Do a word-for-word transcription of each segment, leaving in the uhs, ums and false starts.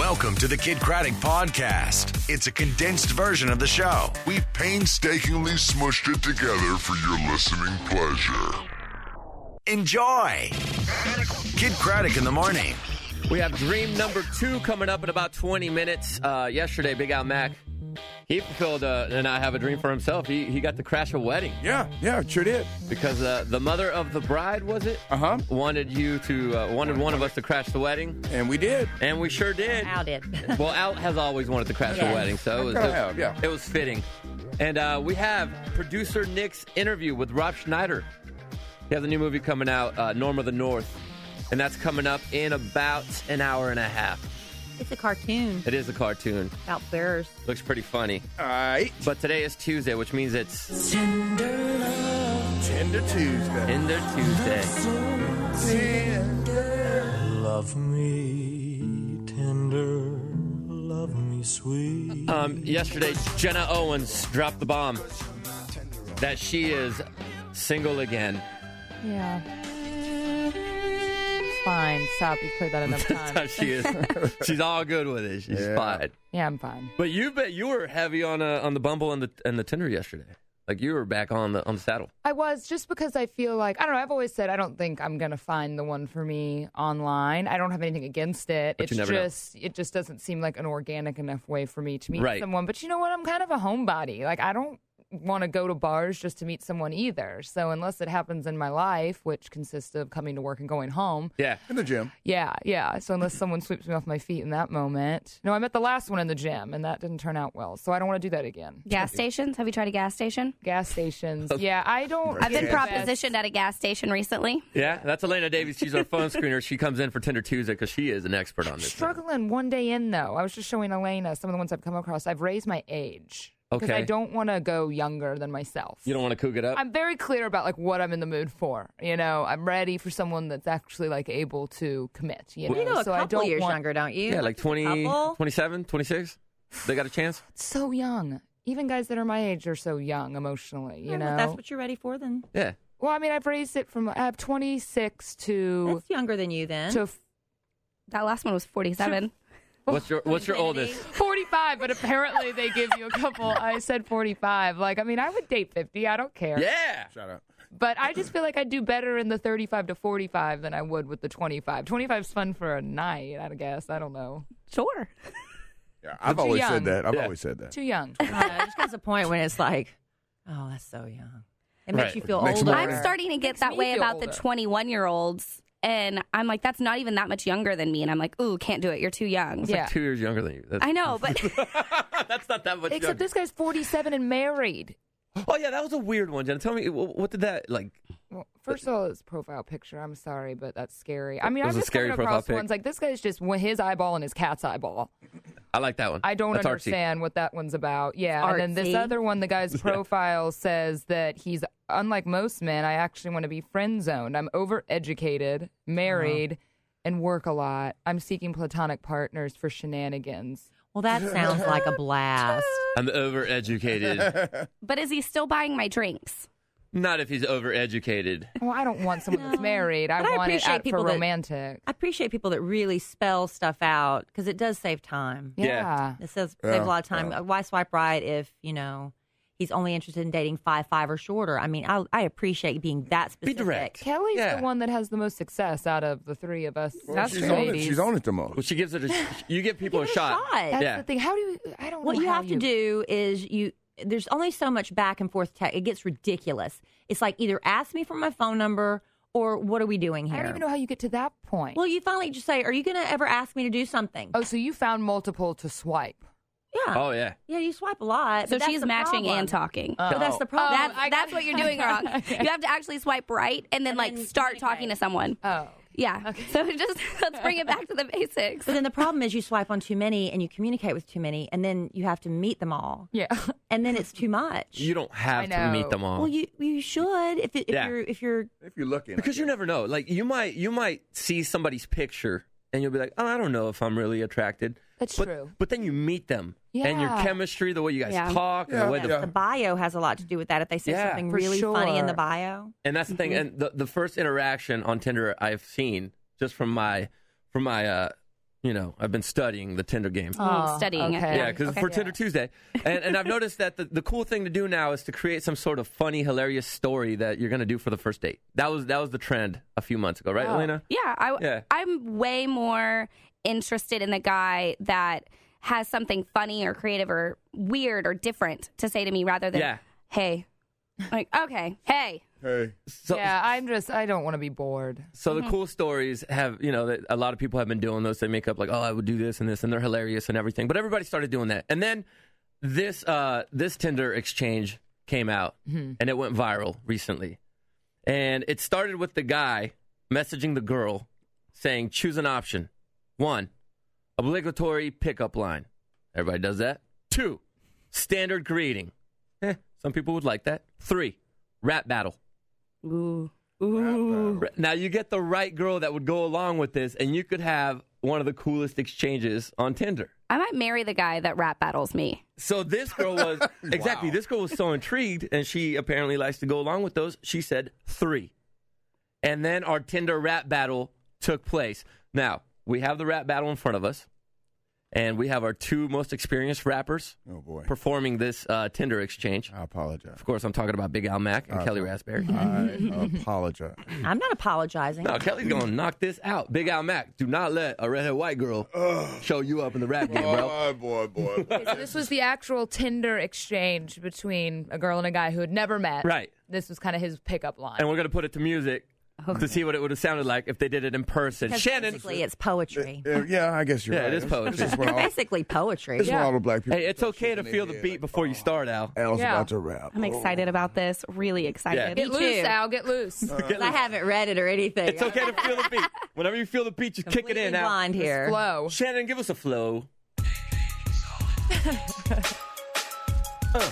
Welcome to the Kid Craddock Podcast. It's a condensed version of the show. We painstakingly smushed it together for your listening pleasure. Enjoy. Kid Craddock in the morning. We have dream number two coming up in about twenty minutes. Uh, yesterday, Big Al Mac, he fulfilled uh, and I have a dream for himself. He he got to crash a wedding. Yeah, yeah, sure did. Because uh, the mother of the bride, was it? Uh-huh. Wanted you to, uh, wanted one of us to crash the wedding. And we did. And we sure did. Al did. Well, Al has always wanted to crash Yeah. a wedding, so it was, I it, have, yeah. it was fitting. And uh, we have producer Nick's interview with Rob Schneider. He has a new movie coming out, uh, Norm of the North. And that's coming up in about an hour and a half. It's a cartoon It is a cartoon. about bears. Looks pretty funny. All right. But today is Tuesday, which means it's Tender Tuesday. Tender Tuesday. Love me tender, love me sweet. Um, yesterday, Jenna Owens dropped the bomb that she is single again. Yeah. It's fine. Stop. You've played that enough That's how times. she is. She's all good with it. She's Yeah. fine. Yeah, I'm fine. But you bet you were heavy on uh, on the Bumble and the and the Tinder yesterday. Like you were back on the on the saddle. I was, just because I feel like, I don't know, I've always said I don't think I'm going to find the one for me online. I don't have anything against it. But it's you never know. just, it just doesn't seem like an organic enough way for me to meet Right. someone. But you know what? I'm kind of a homebody. Like, I don't want to go to bars just to meet someone either. So unless it happens in my life, which consists of coming to work and going home. Yeah. In the gym. Yeah, yeah. So unless someone sweeps me off my feet in that moment. No, I met the last one in the gym, and that didn't turn out well. So I don't want to do that again. Gas stations? Have you tried a gas station? Gas stations. Yeah, I don't. I've been get the best- propositioned at a gas station recently. Yeah, that's Elena Davies. She's our phone screener. She comes in for Tinder Tuesday because she is an expert on this. Struggling one day in, though. I was just showing Elena some of the ones I've come across. I've raised my age. Because Okay. I don't want to go younger than myself. You don't want to cook it up? I'm very clear about like what I'm in the mood for. You know, I'm ready for someone that's actually like able to commit. You know, You know, a so I couple don't years want. younger, don't you? yeah, like twenty, Couple? twenty-seven, twenty-six. They got a chance? So young. Even guys that are my age are so young emotionally. You Yeah, know, well, if that's what you're ready for, then Yeah. Well, I mean, I've raised it from I have twenty-six to that's younger than you then. to That last one was forty-seven. What's your What's your oldest? forty-five, but apparently they give you a couple. I said forty-five. Like, I mean, I would date fifty. I don't care. Yeah. Shout out. But I just feel like I'd do better in the thirty-five to forty-five than I would with the twenty-five. twenty-five's fun for a night, I guess. I don't know. Sure. Yeah, I've too always young. said that. I've Yeah. always said that. Too young. Yeah, there's comes a point when it's like, oh, that's so young. It makes Right. you feel Makes older. more- I'm starting to get Makes that me way feel about the older. twenty-one-year-olds. And I'm like, that's not even that much younger than me. And I'm like, ooh, can't do it. You're too young. It's Yeah. like two years younger than you. That's, I know, but that's not that much Except younger. this guy's forty-seven and married. Oh, yeah, that was a weird one, Jenna. Tell me, wh- what did that, like... Well, first of all, his profile picture. I'm sorry, but that's scary. I mean, It was I'm a just scary coming profile across pic. ones like this guy's just his eyeball and his cat's eyeball. I like that one. I don't That's artsy. understand what that one's about. Yeah, and then this Artsy. other one, the guy's profile says that he's unlike most men. I actually want to be friend zoned. I'm overeducated, married, and work a lot. I'm seeking platonic partners for shenanigans. Well, that sounds like a blast. I'm overeducated. but is he still buying my drinks? Not if he's overeducated. Well, I don't want someone that's married. I But I want it appreciate at, for people that- romantic. I appreciate people that really spell stuff out because it does save time. Yeah. Yeah. It says Yeah, saves a lot of time. yeah. Why swipe right if, you know, he's only interested in dating five, five or shorter? I mean, I, I appreciate being that Be specific. direct. Kelly's Yeah. the one that has the most success out of the three of us. Well, she's on it. ladies. She's on it the most. Well, she gives it a... You give people Give a it shot. That's Yeah. the thing. How do you? I don't What know you how have to do is you. There's only so much back and forth text. It gets ridiculous. It's like either ask me for my phone number or what are we doing I here? don't even know how you get to that point. Well, you finally just say, "Are you going to ever ask me to do something?" oh, so you found multiple to swipe. Yeah. Oh, yeah. Yeah, you swipe a lot. So but that's she's the matching problem. and talking. But that's the problem. Oh, that's I got that's it. what you're doing wrong. You have to actually swipe right and then And like then start communicate. talking to someone. Oh. Yeah. So just let's bring it back to the basics. But then the problem is you swipe on too many and you communicate with too many, and then you have to meet them all, Yeah. and then it's too much. You don't have I to know. meet them all. well, you you should if it, if Yeah. you're if you're If you're looking. Because you never know. Like you might you might see somebody's picture and you'll be like, oh, I don't know if I'm really attracted. That's but, true. But then you meet them and your Yeah. chemistry, the way you guys Yeah. talk, and Yeah, the way the, yeah. the bio has a lot to do with that. If they say Yeah, something for really funny in the sure. bio, and that's the thing. Mm-hmm. And the, the first interaction on Tinder I've seen just from my from my uh, you know, I've been studying the Tinder game. Oh, studying it. okay. Yeah, because Okay. for Tinder Tuesday. And, and I've noticed that the, the cool thing to do now is to create some sort of funny, hilarious story that you're going to do for the first date. That was that was the trend a few months ago, right, Elena? Yeah, I, Yeah. I'm way more interested in the guy that has something funny or creative or weird or different to say to me rather than, Yeah. hey. Like, okay, hey. Hey. So, yeah, I'm just, I don't want to be bored. so the cool stories have, you know, that a lot of people have been doing those. They make up like, oh, I would do this and this, and they're hilarious and everything. But everybody started doing that. And then this uh, this Tinder exchange came out, and it went viral recently. And it started with the guy messaging the girl saying, choose an option. One, obligatory pickup line. Everybody does that. Two, standard greeting. Eh, some people would like that. Three, rap battle. Ooh. Ooh. Now, you get the right girl that would go along with this, and you could have one of the coolest exchanges on Tinder. I might marry the guy that rap battles me. So this girl was, exactly, this girl was so intrigued, and she apparently likes to go along with those. She said three. And then our Tinder rap battle took place. Now, we have the rap battle in front of us, and we have our two most experienced rappers Oh, boy. performing this uh, Tinder exchange. I apologize. Of course, I'm talking about Big Al Mack and Uh, Kelly Raspberry. I apologize. I'm not apologizing. No, Kelly's going to knock this out. Big Al Mack, do not let a redhead white girl show you up in the rap game, bro. Boy, boy, boy. So this was the actual Tinder exchange between a girl and a guy who had never met. Right. This was kind of his pickup line. And we're going to put it to music to see what it would have sounded like if they did it in person. Because Shannon. basically, it's poetry. Yeah, yeah, I guess you're Yeah, right. it is poetry. This is what all, Basically, poetry. this is what all the black people. Hey, it's okay to feel the beat before you start, Al. Al's Yeah. about to rap. I'm excited about this. Really excited. Yeah. Get Me loose, too. Al. Get loose. Get I loose. haven't read it or anything. It's okay to feel the beat. Whenever you feel the beat, just kick it in, Al. blind here. Flow. Shannon, give us a flow. uh.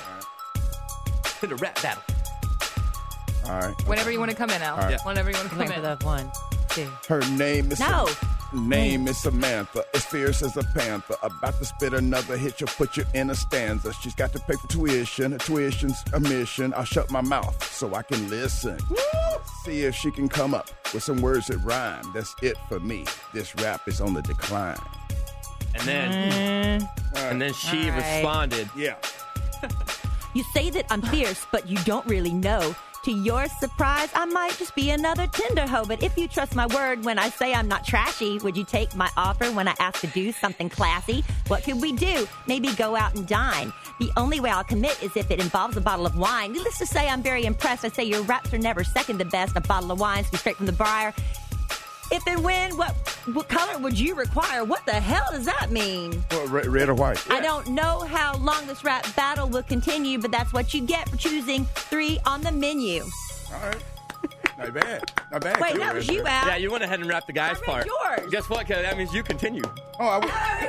To the rap battle. All right. Whenever you want to come in, Al. Yeah. Whenever you want to come Wait for in. the one, two. Her name is No. Name is Samantha, as fierce as a panther. About to spit another hit, she'll put you in a stanza. She's got to pay for tuition, her tuition's a mission. I'll shut my mouth so I can listen. See if she can come up with some words that rhyme. That's it for me. This rap is on the decline. And then, and then she All right. responded. Yeah. You say that I'm fierce, but you don't really know. To your surprise, I might just be another Tinder hoe. But if you trust my word when I say I'm not trashy, would you take my offer when I ask to do something classy? What could we do? Maybe go out and dine. The only way I'll commit is if it involves a bottle of wine. Needless to say, I'm very impressed. I say your raps are never second to best. A bottle of wine, straight from the briar. If and when, what, what color would you require? What the hell does that mean? Well, red, red or white? I don't know how long this rap battle will continue, but that's what you get for choosing three on the menu. All right. Not bad. Not bad. Wait, Kelly that was Raspberry. you, Al. Yeah, you went ahead and rapped the guy's I read part. yours. Guess what, Kelly? That means you continue. Oh, I,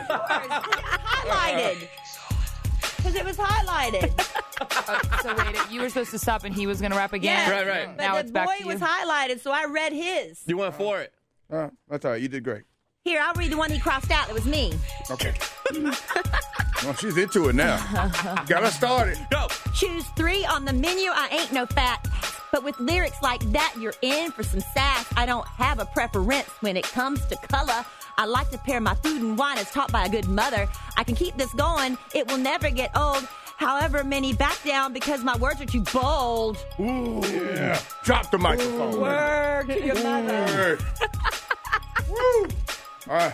Highlighted. Because it was highlighted. So wait, you were supposed to stop and he was going to rap again? Yes, Right, right. And But now the it's back boy to you. was highlighted, so I read his. You went for it. uh, that's all right. You did great. Here, I'll read the one he crossed out. That was me. Okay. Well, she's into it now. Got her started. Go. Choose three on the menu. I ain't no fat. But with lyrics like that, you're in for some sass. I don't have a preference when it comes to color. I like to pair my food and wine as taught by a good mother. I can keep this going. It will never get old. However, many back down because my words are too bold. Ooh. Yeah. Drop the microphone. Word to your mother. Word. Woo. All right.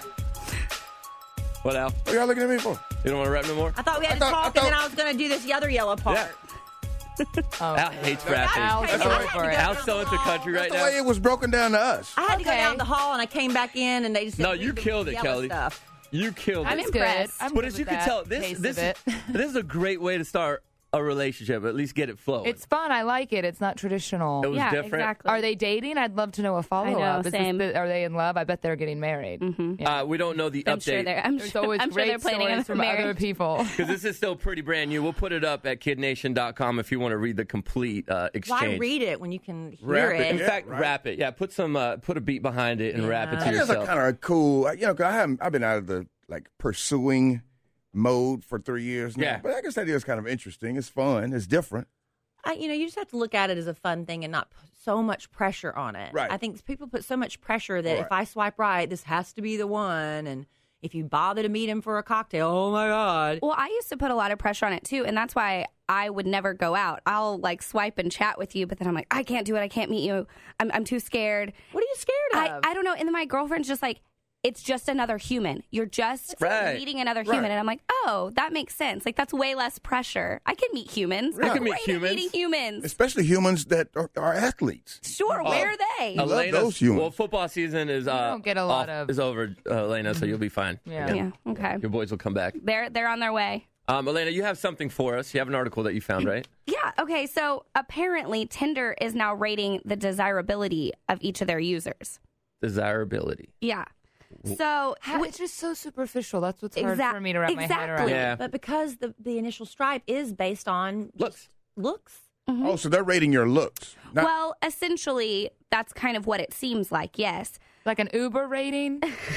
What, Al? What y'all looking at me for? You don't want to rap no more? I thought we had I to thought- I talk, and then thought- I was going to do this other yellow part. Yeah. Oh, Al hates rapping. Al's That's so all right. over it. Al's so into country right That's the now. way it was broken down to us. I had to go Okay. down the hall, and I came back in, and they just said, No, read you the killed it, yellow Kelly. Stuff. You killed I'm it. It's good. impressed. I'm But good as with you can that tell, this taste this of is, it. this is a great way to start a relationship. At least get it flowing. It's fun. I like it. It's not traditional. It was Yeah, different. exactly. Are they dating? I'd love to know a follow know, up. Is this same. the- are they in love? I bet they're getting married. Mm-hmm. Yeah. Uh, we don't know the I'm sure update they're. I'm There's sure, always I'm sure great they're planning stories on from marriage. other people. because this is still pretty brand new. We'll put it up at kid nation dot com if you want to read the complete uh, exchange. Why read it when you can hear Rap it. In it? Yeah, fact, right. rap it. Yeah, put some uh, put a beat behind it and rap it to Yeah. That is a yourself. kind of a cool, you know, 'cause I haven't, I've been out of the like pursuing mode for three years now. Yeah. But I guess that is kind of interesting. It's fun. It's different. I, you know, you just have to look at it as a fun thing and not put so much pressure on it. Right. I think people put so much pressure that Right. if I swipe right, this has to be the one, and If you bother to meet him for a cocktail, oh my God. Well, I used to put a lot of pressure on it too, and that's why I would never go out. I'll like swipe and chat with you, but then I'm like, I can't do it. I can't meet you. I'm I'm too scared. What are you scared I, of? I don't know. And then my girlfriend's just like, it's just another human. You're just Right. meeting another human. Right. And I'm like, oh, that makes sense. Like, that's way less pressure. I can meet humans. I I'm can meet great at humans. meeting humans. Especially humans that are, are athletes. Sure, where are they? love Elena's- those humans. Well, football season is uh, don't get a lot off- of- is over, uh, Elena, so you'll be fine. Yeah. Yeah, okay. Your boys will come back. They're, they're on their way. Um, Elena, you have something for us. You have an article that you found, right? Yeah, okay. So apparently Tinder is now rating the desirability of each of their users. Desirability. Yeah. So How- it's just so superficial. That's what's hard Exact- for me to wrap my head around. exactly. Yeah. But because the, the initial stripe is based on Looks. looks. Oh, so they're rating your looks. Not, well, essentially, that's kind of what it seems like, yes. Like an Uber rating,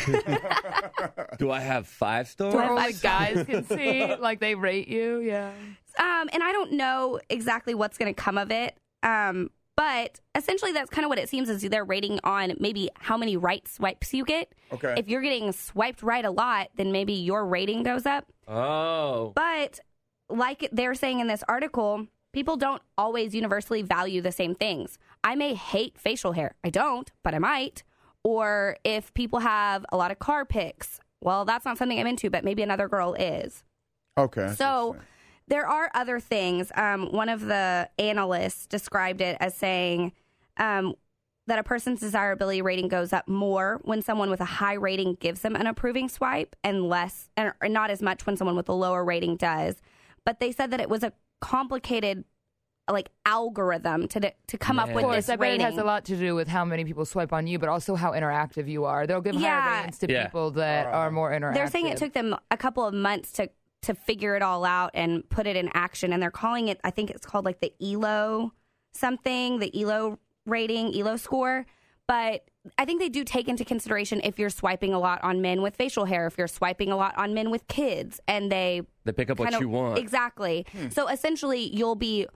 Do I have five stars? where only guys can see. Like they rate you. Yeah. Um, and I don't know exactly what's going to come of it. Um, but essentially, that's kind of what it seems is they're rating on maybe how many right swipes you get. Okay. If you're getting swiped right a lot, then maybe your rating goes up. Oh. But like they're saying in this article, people don't always universally value the same things. I may hate facial hair. I don't, but I might. Or if people have a lot of car pics, well, that's not something I'm into, but maybe another girl is. okay. So there are other things. Um, one of the analysts described it as saying um, that a person's desirability rating goes up more when someone with a high rating gives them an approving swipe and less, and or not as much when someone with a lower rating does. But they said that it was a complicated like algorithm to to come up Man. with Of course, this I bet rating. it has a lot to do with how many people swipe on you, but also how interactive you are. They'll give Yeah. higher ratings to Yeah. people that are more interactive. They're saying it took them a couple of months to to figure it all out and put it in action, and they're calling it, I think it's called like the E L O something, the E L O rating, E L O score. But I think they do take into consideration if you're swiping a lot on men with facial hair, if you're swiping a lot on men with kids, and they They pick up what kind of- you want. Exactly. So essentially, you'll be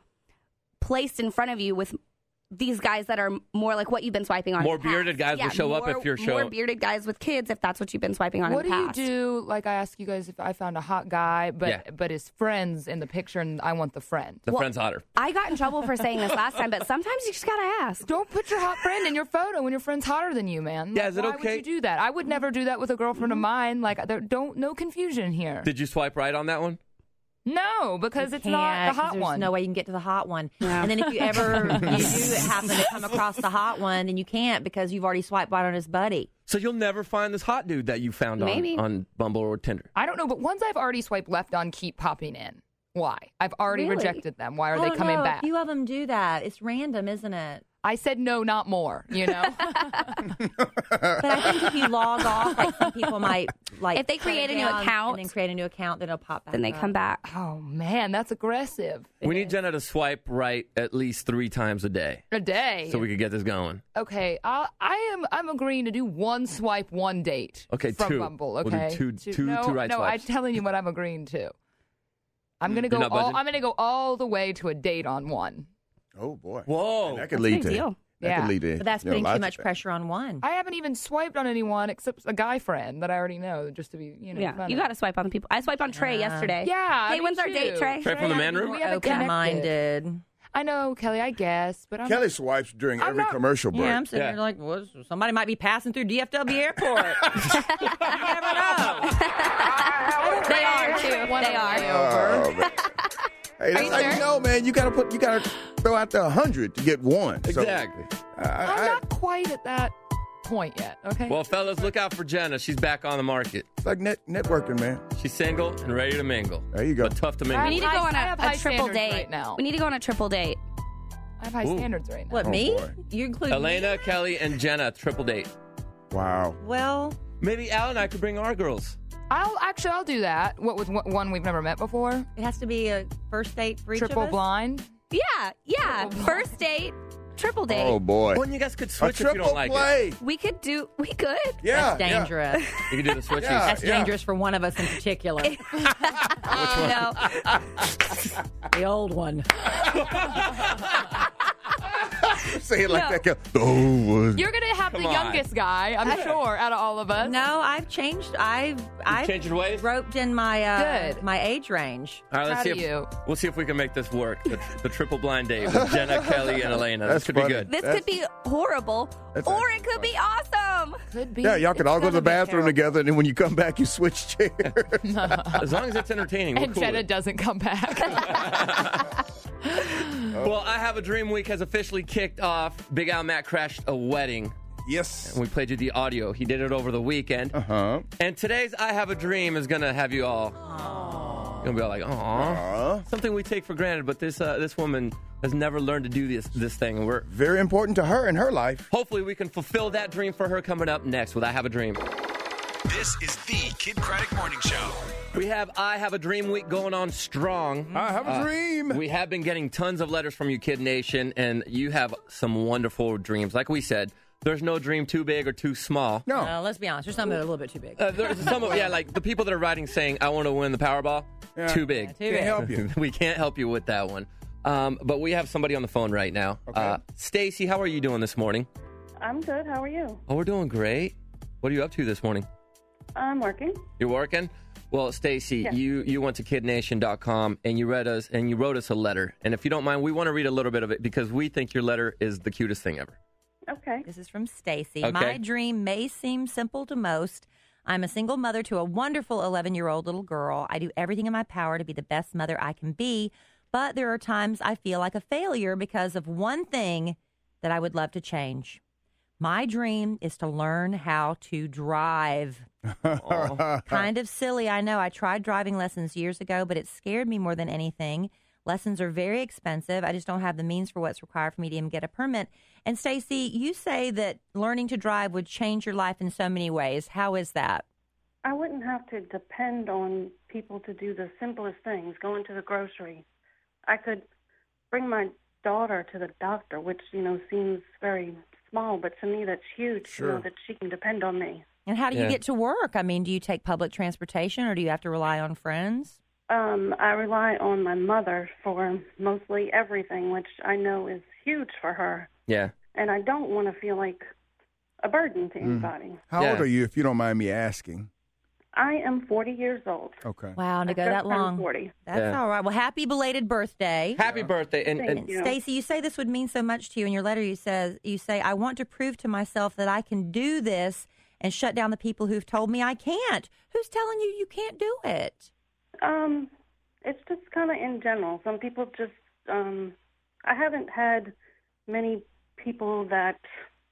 placed in front of you with these guys that are more like what you've been swiping on. More in the past. bearded guys will Yeah, show up more- if you're show- More bearded guys with kids if that's what you've been swiping on What in do the you past. do? Like I ask you guys if I found a hot guy, but Yeah. but his friends in the picture, and I want the friend. The Well- friend's hotter. I got in trouble for saying this last time, but sometimes you just gotta ask. Don't put your hot friend in your photo when your friend's hotter than you, man. Yeah, Like, is it why okay? would you do that? I would never do that with a girlfriend of mine. Like, there, don't no confusion here. Did you swipe right on that one? No, because You it's not can't, the 'cause hot there's one. no way you can get to the hot one. And then if you ever you do happen to come across the hot one, then you can't because you've already swiped right on his buddy. So you'll never find this hot dude that you found on, Maybe. on Bumble or Tinder. I don't know, but ones I've already swiped left on keep popping in. Why? I've already Really? rejected them. Why are I they don't coming know. back? A few of them do that. It's random, isn't it? I said no, not more. You know. But I think if you log off, like some people might like If they shut create it a new down account- and then create a new account, then it'll pop back. Then they up. come back. Oh man, that's aggressive. We need Jenna to swipe right at least three times a day A day. so we could get this going. Okay, I'll, I am. I'm agreeing to do one swipe, one date. Okay, from two. Bumble. We'll do Okay, two- two- no, two right no, swipes. I'm telling you what I'm agreeing to. I'm gonna You're go. not All, budging? I'm gonna go all the way to a date on one. Oh boy. Whoa. And that could That's a lead big to deal. that Yeah. could lead to But that's you know, putting lots too of much things. pressure on one. I haven't even swiped on anyone except a guy friend that I already know, just to be, you know. Yeah, funny. you got to swipe on people. I swiped on Trey Uh, yesterday. Yeah. Hey, me when's our too. date, Trey? Trey from the man room? We haven't connected. Open-minded. I know, Kelly. I guess, but I'm. Kelly swipes during I'm every not- commercial break. Yeah, I'm sitting Yeah. there like, well, somebody might be passing through D F W Airport. You never know. They are, too. One They are. Oh, man. Hey, that's you how you sure? know, man. You gotta put, you gotta throw out the hundred to get one. So, Exactly. I, I, I'm not quite at that point yet. Okay. Well, fellas, look out for Jenna. She's back on the market. it's like net, networking, man. She's single and ready to mingle. There you go. But tough to mingle. We need to I- go on I a, have a high triple standards date right now. We need to go on a triple date. I have high Ooh. standards right now. What, Oh, me? boy. You include Elena, me? Kelly, and Jenna, triple date. Wow. Well, Maybe Al and I could bring our girls. I'll actually I'll do that. What with one we've never met before? it has to be a first date for each Triple of us. blind. Yeah, yeah. First date, triple date. Oh boy. Well, you guys could A switch if you triple don't like it. play. We could do. We could. Yeah. That's dangerous. You can do the switchies. Yeah. That's dangerous for one of us in particular. say it like No. that. Kel. Oh, You're going to have Come the on. youngest guy, I'm sure, out of all of us. No, I've changed. I've I've changed your ways? roped in my uh, Good. my age range. All right, let's Proud see of if you. we'll see if we can make this work. The, the triple blind date with Jenna, Kelly, and Elena. That's this could funny. be good. This That's- could be horrible, That's or it could be awesome. Could be. yeah, y'all can It's all go to the gonna be bathroom terrible. together, and then when you come back, you switch chairs. As long as it's entertaining, we're And cool Jenna with it. doesn't come back. Well, I Have a Dream Week has officially kicked off. Big Al Matt crashed a wedding, Yes. and we played you the audio. He did it over the weekend. Uh huh. And today's I Have a Dream is going to have you all going to be all like, aw. Something we take for granted, but this uh, this woman has never learned to do this this thing. And we're Very important to her in her life. hopefully we can fulfill that dream for her coming up next with I Have a Dream. This is the Kid Craddock Morning Show. We have I Have a Dream Week going on strong. I have a Uh, dream. We have been getting tons of letters from you, Kid Nation, and you have some wonderful dreams. Like we said, there's no dream too big or too small. no. Uh, let's be honest. There's some that are a little bit too big. Uh, there's some of, yeah, like the people that are writing saying, I want to win the Powerball, Yeah. too big. Too Can't big. help you. We can't help you with that one. Um, but we have somebody on the phone right now. Okay. Uh, Stacy, how are you doing this morning? I'm good. How are you? Oh, we're doing great. What are you up to this morning? I'm working. You're working? Well, Stacy, Yes. you, you went to kid nation dot com and you read us and you wrote us a letter. And if you don't mind, we want to read a little bit of it because we think your letter is the cutest thing ever. Okay. This is from Stacy. Okay. My dream may seem simple to most. I'm a single mother to a wonderful eleven-year-old little girl. I do everything in my power to be the best mother I can be, but there are times I feel like a failure because of one thing that I would love to change. My dream is to learn how to drive. Kind of silly, I know. I tried driving lessons years ago, but it scared me more than anything. Lessons are very expensive. I just don't have the means for what's required for me to even get a permit. And Stacy, you say that learning to drive would change your life in so many ways. How is that? I wouldn't have to depend on people to do the simplest things, going to the grocery. I could bring my daughter to the doctor, which, you know, seems very small, but to me that's huge, Sure. you know, that she can depend on me. And how do you Yeah. get to work? I mean, do you take public transportation or do you have to rely on friends? Um, I rely on my mother for mostly everything, which I know is huge for her. Yeah. And I don't want to feel like a burden to anybody. How Yeah. old are you, if you don't mind me asking? I am forty years old. Okay. Wow, to I go just that turned long. forty. That's Yeah. all right. Well, happy belated birthday. Happy birthday. And, Thank and you. Stacy, you say this would mean so much to you in your letter. You says you say, I want to prove to myself that I can do this and shut down the people who've told me I can't. Who's telling you you can't do it? Um, it's just kind of in general. Some people just, um, I haven't had many people that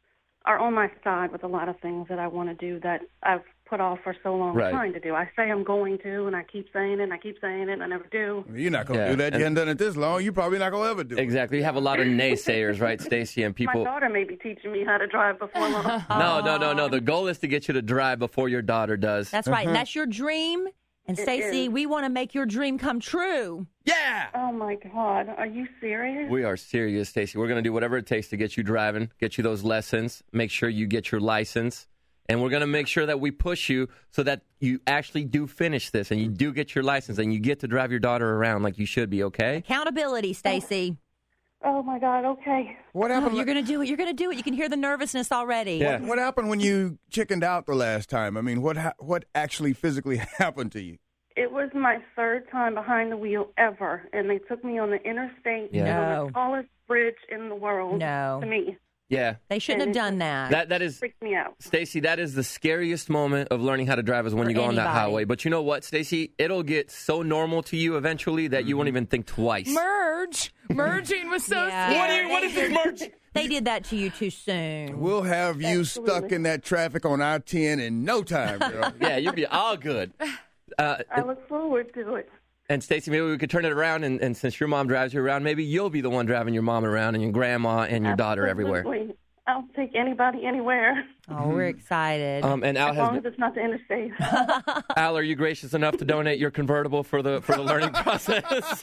are on my side with a lot of things that I want to do that I've put off for so long Right. trying to do. I say I'm going to, and I keep saying it, and I keep saying it, and I never do. You're not going to Yeah, do that. and- You haven't done it this long. You probably not going to ever do it. exactly. You have a lot of naysayers, right, Stacy? And My people. daughter may be teaching me how to drive before long. No, no, no, no. The goal is to get you to drive before your daughter does. That's right. And that's your dream. And It Stacy, is. we want to make your dream come true. Yeah. Oh, my God. Are you serious? We are serious, Stacy. We're going to do whatever it takes to get you driving, get you those lessons, make sure you get your license. And we're going to make sure that we push you so that you actually do finish this and you do get your license and you get to drive your daughter around like you should be, okay? Accountability, Stacy. Oh, my God. Okay. What Oh, happened? you're going to do it. You're going to do it. You can hear the nervousness already. Yeah. What happened when you chickened out the last time? I mean, what ha- what actually physically happened to you? It was my third time behind the wheel ever, and they took me on the interstate, Yeah. you know, No. the tallest bridge in the world. No. To me, Yeah. They shouldn't And have it done that. That that is freaked me out. Stacy, that is the scariest moment of learning how to drive is when For you go on that anybody. highway. But you know what, Stacy? It'll get so normal to you eventually that you won't even think twice. Merge. Merging was so Yeah. scary. What, do you, what is this merch? They did that to you too soon. We'll have you stuck Absolutely. in that traffic on I ten in no time, girl. Yeah, you'll be all good. Uh, I look forward to it. and Stacy, maybe we could turn it around, and, and since your mom drives you around, maybe you'll be the one driving your mom around and your grandma and your daughter everywhere. Absolutely. I'll take anybody anywhere, Oh, we're excited. Um, and Al as long has as it's not the interstate. Al, are you gracious enough to donate your convertible for the for the learning process?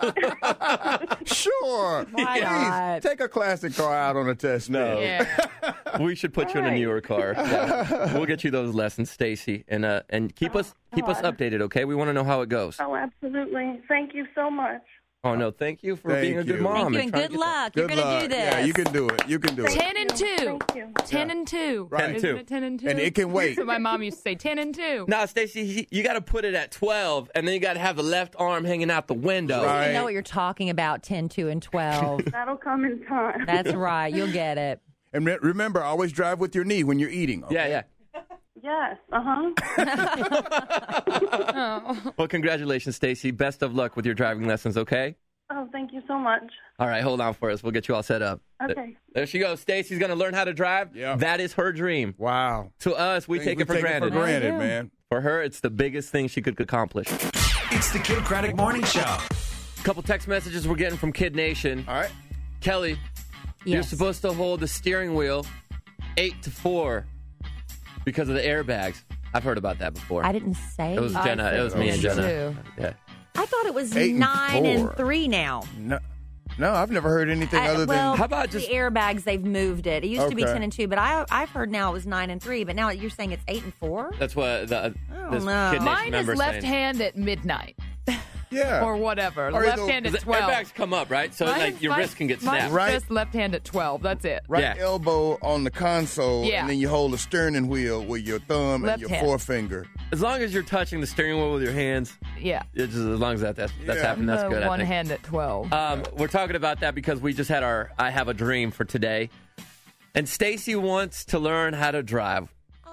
Sure. Why Please, not? take a classic car out on a test. No. Yeah. We should put you in a All right. newer car. Yeah. We'll get you those lessons, Stacy, and uh, and keep us keep us God. updated, okay? We want to know how it goes. Oh, absolutely. Thank you so much. Oh, no, thank you for Thank being a you. good mom. Thank you, and and trying to good get that- luck. You're Good going to luck. do this. Yeah, you can do it. You can do it. Ten and two. Thank you. Ten and two. Right. Ten Isn't two. it ten and two? And it can wait. So my mom used to say ten and two. No, Stacey, you got to put it at twelve, and then you got to have the left arm hanging out the window. Right. You know what you're talking about, ten, two, and twelve. That'll come in time. That's right. You'll get it. And re- remember, always drive with your knee when you're eating. Okay? Yeah, yeah. Yes. Uh huh. Oh. Well, congratulations, Stacey. Best of luck with your driving lessons, okay? Oh, thank you so much. All right, hold on for us. We'll get you all set up. Okay. There she goes. Stacey's going to learn how to drive. Yeah. That is her dream. Wow. To us, we Things take it for take granted. for granted, do. man. For her, it's the biggest thing she could accomplish. It's the Kid Craddock Morning Show. A couple text messages we're getting from Kid Nation. All right. Kelly, you're Yes. supposed to hold the steering wheel eight to four because of the airbags. I've heard about that before. I didn't say. It was I Jenna. said It was me and so, Jenna. too. Yeah. I thought it was Eight and nine and, four. three now. No, no, I've never heard anything I- other well, than. How about just- the airbags? They've moved it. It used to be Okay. ten and two, but I I've heard now it was nine and three. But now you're saying it's eight and four. That's what the, uh, don't this know. Kid Nation Mine is member left saying. hand at midnight Yeah. or whatever. Or Left it'll- hand The at twelve. airbags come up, right? So Mine- like your mine- wrist can get mine's snapped. Right. Just left hand at twelve. That's it. Right Yeah. elbow on the console, Yeah. and then you hold the steering wheel with your thumb Left and your hand. forefinger. As long as you're touching the steering wheel with your hands, Yeah. it's just, as long as that, that's, that's Yeah. happening, that's The good. I one think. hand at twelve. Um, we're talking about that because we just had our I Have a Dream for today. And Stacy wants to learn how to drive.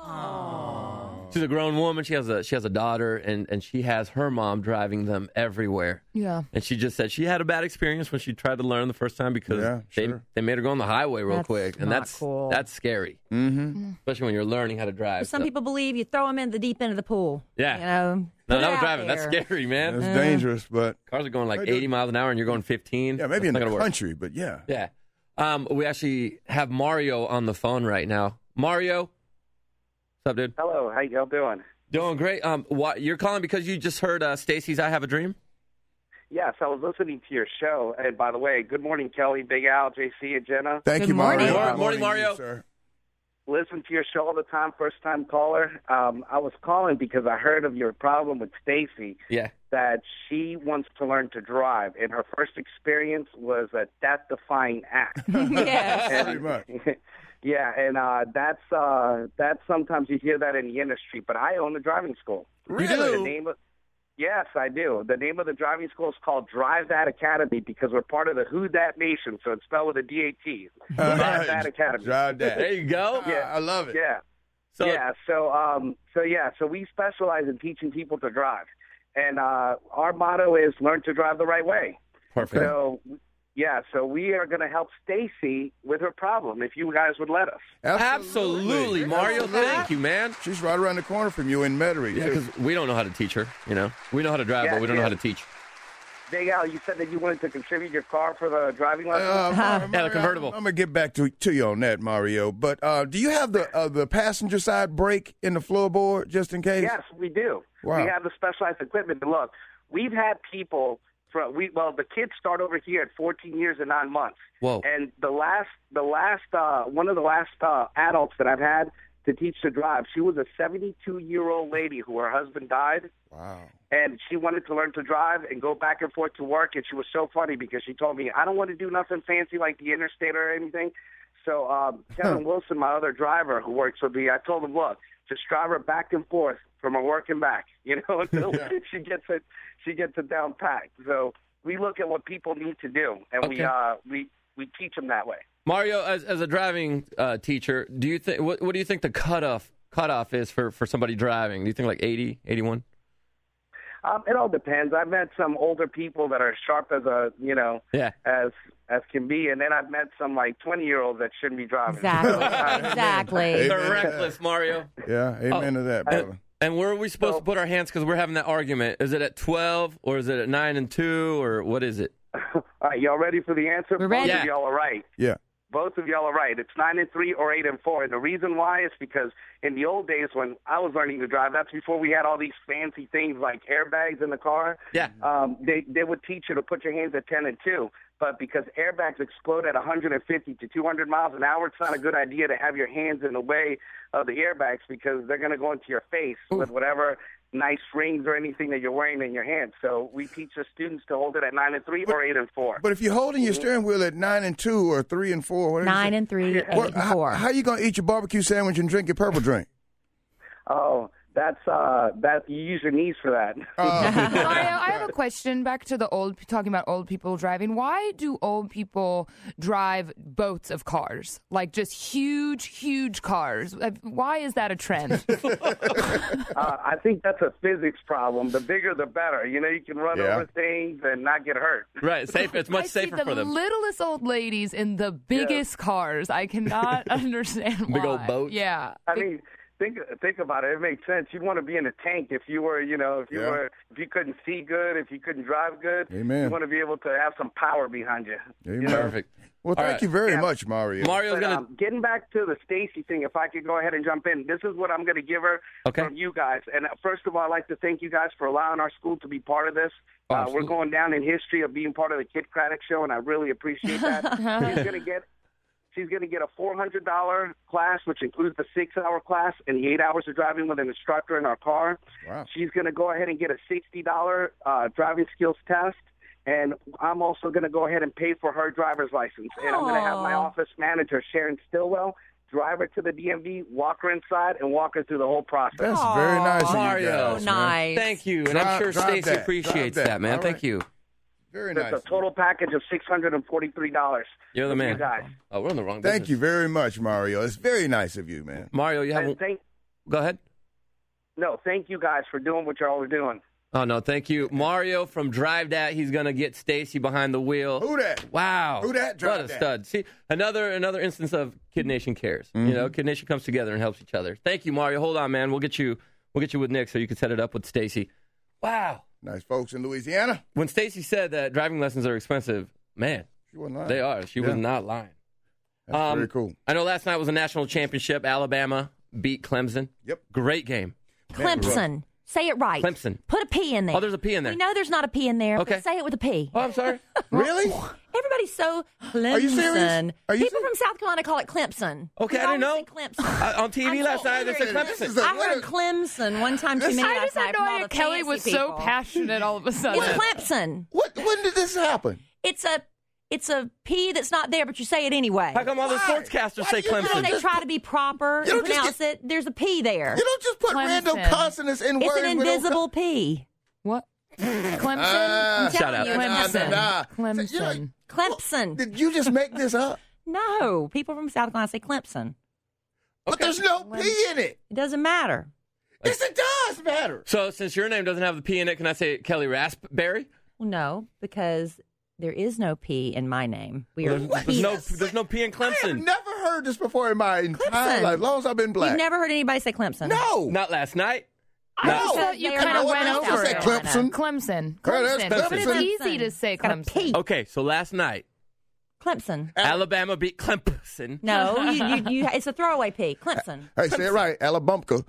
She's a grown woman. She has a she has a daughter, and, and she has her mom driving them everywhere. yeah. And she just said she had a bad experience when she tried to learn the first time because Yeah, they, sure. they made her go on the highway real That's quick. And not that's cool. that's scary, Mm-hmm. especially when you're learning how to drive. Some So- people believe you throw them in the deep end of the pool. Yeah. You know. No, put it no out driving. That's there. scary, man. It's dangerous, but Cars are going like Right, dude. eighty miles an hour and you're going fifteen. yeah, maybe That's in not the gonna work. country, but yeah. Yeah. Um, we actually have Mario on the phone right now. Mario, what's up, dude? Hello, how y'all doing? Doing great. Um, what, you're calling because you just heard uh, Stacy's "I Have a Dream"? Yes, I was listening to your show. And by the way, good morning, Kelly, Big Al, J C, and Jenna. Thank Good you, Mario. morning. Good morning, to you, Mario. sir. Listen to your show all the time, first time caller. Um, I was calling because I heard of your problem with Stacy, Yeah. that she wants to learn to drive. And her first experience was a death-defying act. Yes. Pretty much. Yeah, and uh, that's uh, that's sometimes you hear that in the industry. But I own a driving school. You The do? name of, yes, I do. The name of the driving school is called Drive That Academy because we're part of the Who Dat Nation, so it's spelled with a D A T. Drive That Academy. Drive that. There you go. Yeah. I love it. Yeah. So, yeah. So um so yeah, so we specialize in teaching people to drive. And uh our motto is learn to drive the right way. Perfect. So yeah, so we are going to help Stacy with her problem if you guys would let us. Absolutely, Mario. Absolutely. Thank you, man. She's right around the corner from you in Metairie. Yeah, too. because we don't know how to teach her. You know, we know how to drive, Yeah, but we don't know yeah. how to teach. Big Al, you said that you wanted to contribute your car for the driving lesson? Uh, Mario, Yeah, the convertible. I'm gonna get back to to you on that, Mario. But uh, do you have the uh, the passenger side brake in the floorboard just in case? Yes, we do. Wow. We have the specialized equipment. And look, we've had people from we well, the kids start over here at fourteen years and nine months. Whoa. And the last, the last, uh, one of the last uh, adults that I've had to teach to drive, she was a seventy-two year old lady who her husband died, Wow. and she wanted to learn to drive and go back and forth to work. And she was so funny because she told me, "I don't want to do nothing fancy like the interstate or anything." So um, Kevin Wilson, my other driver who works with me, I told him, "Look, just drive her back and forth from her work and back, you know, until she gets it, she gets it down packed." So we look at what people need to do, and we Okay. uh, we we teach them that way. Mario, as as a driving uh, teacher, do you think what, what do you think the cutoff cutoff is for, for somebody driving? Do you think like eighty, eighty-one? Um, it all depends. I've met some older people that are as sharp as a you know Yeah. as as can be, and then I've met some like twenty year olds that shouldn't be driving. Exactly. exactly. Amen. They're reckless, Mario. Yeah. Amen Oh, to that, And, brother. and where are we supposed to put our hands? Because we're having that argument. Is it at twelve or is it at nine and two or what is it? All right, y'all ready for the answer? We're ready. Both Yeah. of y'all are right. Yeah. Both of y'all are right. It's nine and three or eight and four. And the reason why is because in the old days when I was learning to drive, that's before we had all these fancy things like airbags in the car. Yeah. Um, they they would teach you to put your hands at ten and two. But because airbags explode at one hundred fifty to two hundred miles an hour, it's not a good idea to have your hands in the way of the airbags because they're going to go into your face with whatever nice rings or anything that you're wearing in your hand. So we teach the students to hold it at nine and three or eight and four. But if you're holding your steering wheel at nine and two or three and four, what Nine and three, eight what, and four. How, how you gonna eat your barbecue sandwich and drink your purple drink? Oh, that's uh, that you use your knees for that. Uh, Mario, I have a question back to the old, talking about old people driving. Why do old people drive boats of cars? Like just huge, huge cars. Uh, Why is that a trend? uh, I think that's a physics problem. The bigger, the better. You know, you can run Yeah. over things and not get hurt. Right, safe. It's much I safer see the for them. littlest old ladies in the biggest cars. I cannot understand why. Big old boats. Yeah. I mean, think think about it. It makes sense. You'd want to be in a tank if you were, you know, if you Yeah. were, if you couldn't see good, if you couldn't drive good. Amen. You want to be able to have some power behind you. Amen. You know? Perfect. Well, All thank right. you very Yeah. much, Mario. Mario's But, gonna. um, getting back to the Stacy thing, if I could go ahead and jump in, this is what I'm going to give her Okay. from you guys. And uh, first of all, I'd like to thank you guys for allowing our school to be part of this. Oh, Uh, we're absolutely. going down in history of being part of the Kid Craddock Show, and I really appreciate that. she's going to get she's going to get a four hundred dollars class, which includes the six-hour class and the eight hours of driving with an instructor in our car. Wow. She's going to go ahead and get a sixty dollars uh, driving skills test. And I'm also going to go ahead and pay for her driver's license. And I'm going to have my Aw. office manager, Sharon Stillwell, drive her to the D M V, walk her inside, and walk her through the whole process. That's very nice of you Mario. guys, So man. nice. Thank you, and Drive- I'm sure drive Stacy that. appreciates Drive that. that, man. All Thank right. you. Very It's nice. a total package of six hundred forty-three dollars. You're the for man. You guys. Oh, we're on the wrong. Thank business. you very much, Mario. It's very nice of you, man. Mario. You have. And thank, Go ahead. no, thank you guys for doing what you're always doing. Oh no, thank you, Mario from Drive That. He's gonna get Stacy behind the wheel. Who that? Wow, Who that? Drive what a That. stud! See, another another instance of Kid Nation cares. Mm-hmm. You know, Kid Nation comes together and helps each other. Thank you, Mario. Hold on, man. We'll get you. We'll get you with Nick so you can set it up with Stacy. Wow. Nice folks in Louisiana. When Stacy said that driving lessons are expensive, man, She wasn't lying. they are. She Yeah. was not lying. That's Um, very cool. I know last night was a national championship. Alabama beat Clemson. Yep. Great game. Clemson. Say it right. Clemson. Put a P in there. Oh, there's a P in there. We know there's not a P in there. Okay. But say it with a P. Oh, I'm sorry. Really? Everybody's so Clemson. Are you serious? Are you People serious? from South Carolina call it Clemson. Okay, We I didn't know. always say Clemson. Uh, on T V I'm last so night, they said angry. Clemson. This is a- I heard Clemson one time too many I last just had night no from all idea the Kelly fancy was so people. passionate all of a sudden. It's Clemson. What? When did this happen? It's a it's a P that's not there, but you say it anyway. How come all the Why? sportscasters Why say do you You know, Clemson? they try to be proper You and don't just pronounce it. There's a P there. You don't just put Clemson. random consonants in It's words. an with no invisible P. What? Clemson? Ah, I'm Shout telling out. you, Nah, Clemson. nah. Clemson. You're like, Clemson. Did you just make this up? No, people from South Carolina say Clemson. But there's no P in it. It doesn't matter. Yes, it does matter. So, since your name doesn't have the P in it, can I say Kelly Raspberry? Well, no, because there is no P in my name. We are There's, there's no, P's. there's no P in I have Clemson. never heard this before in my entire Clemson. life, as long as I've been black. You've never heard anybody say Clemson. No. Not last night. I No. just thought you They are kind of not went South over said it. Carolina. Clemson. Clemson. Oh, that's Clemson. Clemson. But it's Clemson. easy to say Got a Clemson. P. Okay, so last night, Clemson. Alabama beat Clemson. No, you, you, you, it's a throwaway P. Clemson. Hey, say it right. Alabama.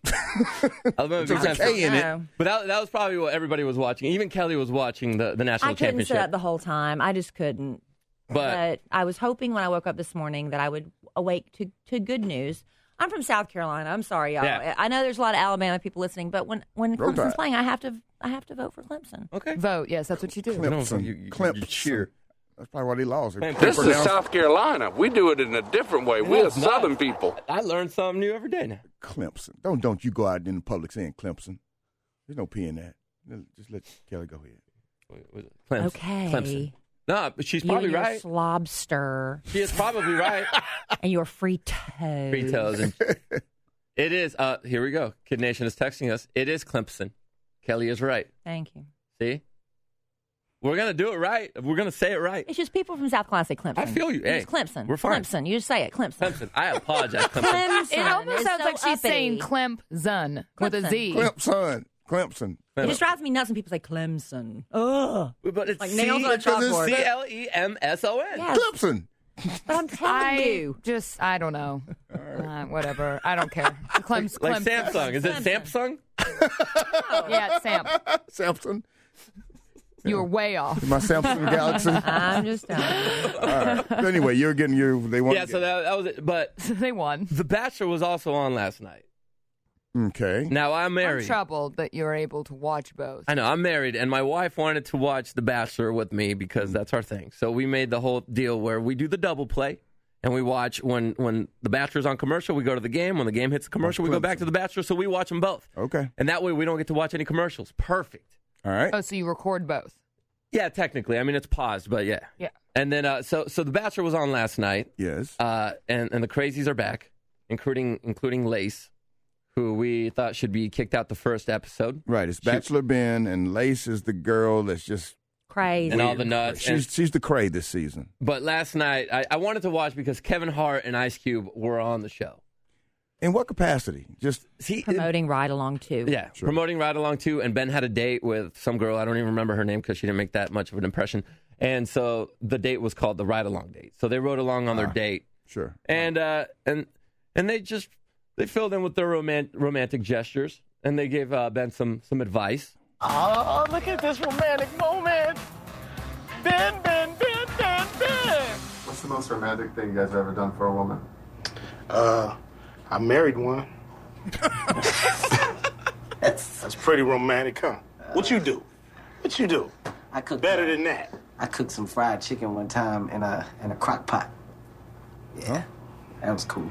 Alabama beat There's a Clemson. K in it. No. But that, that was probably what everybody was watching. Even Kelly was watching the, the national I couldn't championship. sit up the whole time. I just couldn't. but But I was hoping when I woke up this morning that I would awake to, to good news. I'm from South Carolina. I'm sorry, y'all. Yeah. I know there's a lot of Alabama people listening, but when when Roll Clemson's Tide. playing, I have to I have to vote for Clemson. okay. Vote. Yes, that's what you do. Clemson. You- you- Clemson. you cheer. That's probably why they lost. Man, They this This is pronounced South Carolina. We do it in a different way. No, We're it's not. Southern people. I learn something new every day now. Clemson. Don't don't you go out in the public saying Clemson. There's no P in that. Just let Kelly go ahead. Wait, was it Clemson. Okay. Clemson. No, but she's You probably and your right. Slobster She is probably right. and your Fritos. Fritos. And it is. Uh, here we go. Kid Nation is texting us. It is Clemson. Kelly is right. Thank you. See? We're going to do it right. We're going to say it right. It's just people from South Carolina say Clemson. I feel you. Hey, It's Clemson. we're fine. Clemson. You just say it. Clemson. Clemson. I apologize, Clemson. Clemson. It almost is sounds so like she's uppity. saying Clemson with a Clemson. Z. Clemson. Clemson. It just drives me nuts when people say Clemson. Ugh. But it's Like C- nails on a because it's chalkboard. C L E M S O N. Yes, Clemson. but I'm telling I you. just, I don't know. Uh, whatever. I don't care. Clems, Like Clemson. Samsung. Is it Clemson. Samsung? Yeah, it's Sam. Samson. You were way off. My Samsung Galaxy. I'm just telling you. All right. So anyway, you're getting your. They want. Yeah, so that, that was it. But They won. The Bachelor was also on last night. Okay. Now, I'm married. I'm troubled that you're able to watch both. I know, I'm married, and my wife wanted to watch The Bachelor with me because that's our thing. So we made the whole deal where we do the double play, and we watch when, when The Bachelor's on commercial, we go to the game. When the game hits the commercial, we go back to The Bachelor, so we watch them both. Okay. And that way we don't get to watch any commercials. Perfect. All right. Oh, so you record both? Yeah, technically. I mean, it's paused, but yeah. Yeah. And then, uh, so so The Bachelor was on last night. Yes. Uh, and, and the crazies are back, including including Lace, who we thought should be kicked out the first episode. Right. It's She- Bachelor Ben, and Lace is the girl that's just Crazy. And all the nuts. She's And- she's the cray this season. But last night, I, I wanted to watch because Kevin Hart and Ice Cube were on the show. In what capacity? Just See, Promoting Ride Along too. Yeah, promoting Ride Along too. And Ben had a date with some girl. I don't even remember her name because she didn't make that much of an impression. And so the date was called the Ride Along date. So they rode along on their Ah, date. Sure. And uh, and and they just they filled in with their romant- romantic gestures, and they gave uh, Ben some some advice. Oh, look at this romantic moment. Ben, Ben, Ben, Ben, Ben. What's the most romantic thing you guys have ever done for a woman? Uh, I married one. that's, that's pretty romantic, huh? What you do? What you do? I cook better than that. I cooked some fried chicken one time in a in a crock pot. Yeah, that was cool.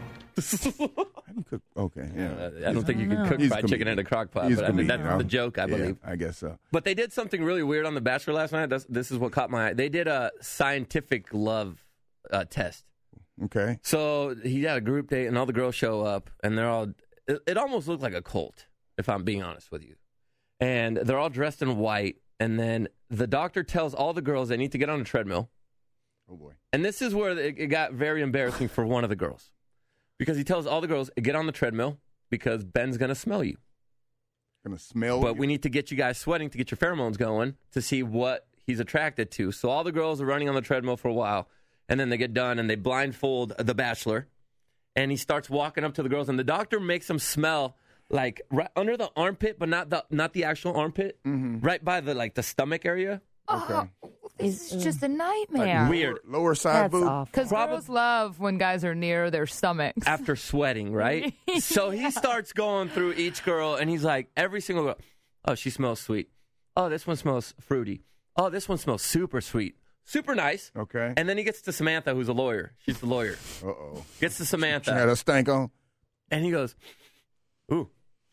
Okay, yeah. Uh, I don't think you could cook He's a fried chicken comedian. in a crock pot, He's but a I mean, comedian, that's huh? the joke, I Yeah, believe. I guess so. But they did something really weird on The Bachelor last night. That's, this is what caught my eye. They did a scientific love uh, test. Okay. So he had a group date, and all the girls show up, and they're all. It, it almost looked like a cult, if I'm being honest with you. And they're all dressed in white, and then the doctor tells all the girls they need to get on a treadmill. Oh boy! And this is where it, it got very embarrassing for one of the girls, because he tells all the girls get on the treadmill because Ben's gonna smell you. Gonna smell. But you. we need to get you guys sweating to get your pheromones going to see what he's attracted to. So all the girls are running on the treadmill for a while, and then they get done and they blindfold the Bachelor, and he starts walking up to the girls, and the doctor makes them smell like right under the armpit, but not the not the actual armpit, Mm-hmm. right by the like the stomach area. Oh, this is just a nightmare. Weird. Lower side boob. Because girls love when guys are near their stomachs. After sweating, right? So he starts going through each girl, and he's like, every single girl, oh, she smells sweet. Oh, this one smells fruity. Oh, this one smells super sweet. Super nice. Okay. And then he gets to Samantha, who's a lawyer. She's the lawyer. Uh-oh. Gets to Samantha. She had a stank on. And he goes, ooh,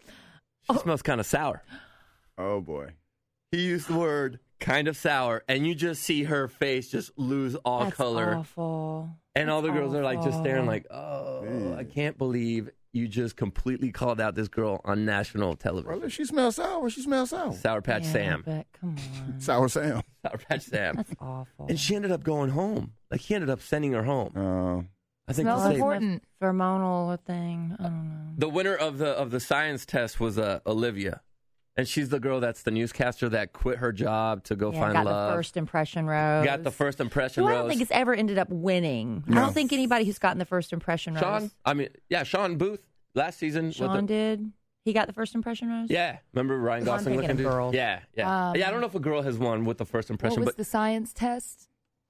she smells kind of sour. Oh, boy. He used the word kind of sour, and you just see her face just lose all That's color. awful. And all the That's girls are like just staring awful. like, oh, I can't believe you just completely called out this girl on national television. Well, if she smells sour, she smells sour. Sour Patch Yeah, Sam. but come on. Sour Sam. Sour Patch Sam. That's awful. And she ended up going home. Like, he ended up sending her home. Uh, I think Smells to say- important. Pheromonal thing. I don't know. the winner of the of the science test was uh, Olivia. And she's the girl that's the newscaster that quit her job to go Yeah, find got love. the first impression rose. Got the first impression Who I rose. don't think has ever ended up winning. I No. don't think anybody who's gotten the first impression rose. Sean, I mean, yeah, Sean Booth last season. with Sean the- did. He got the first impression rose. Yeah, remember Ryan I'm Gosling thinking looking of dude? girls. Yeah, yeah, Um, yeah. I don't know if a girl has won with the first What impression, was but the science test?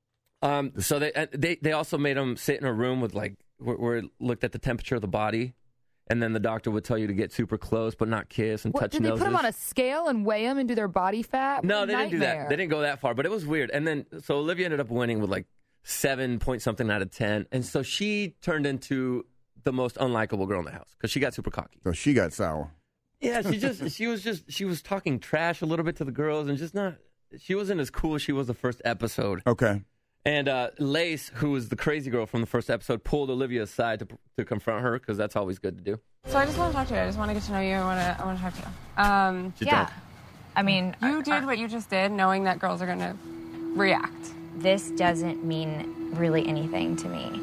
um, so they uh, they they also made him sit in a room with like where, where it looked at the temperature of the body, and then the doctor would tell you to get super close but not kiss and What, touch did they noses. put them on a scale and weigh them and do their body fat? No, What a they didn't do that. nightmare. They didn't go that far, but it was weird. And then, so Olivia ended up winning with like seven point something out of ten. And so she turned into the most unlikable girl in the house because she got super cocky. So she got sour. Yeah, she just, she was just, she was talking trash a little bit to the girls and just not, she wasn't as cool as she was the first episode. Okay. And uh, Lace, who was the crazy girl from the first episode, pulled Olivia aside to, to confront her because that's always good to do. So I just want to talk to you. I just want to get to know you. I want to. I want to talk to you. Um, She's yeah. drunk. I mean, you did what you just did, knowing that girls are going to react. This doesn't mean really anything to me.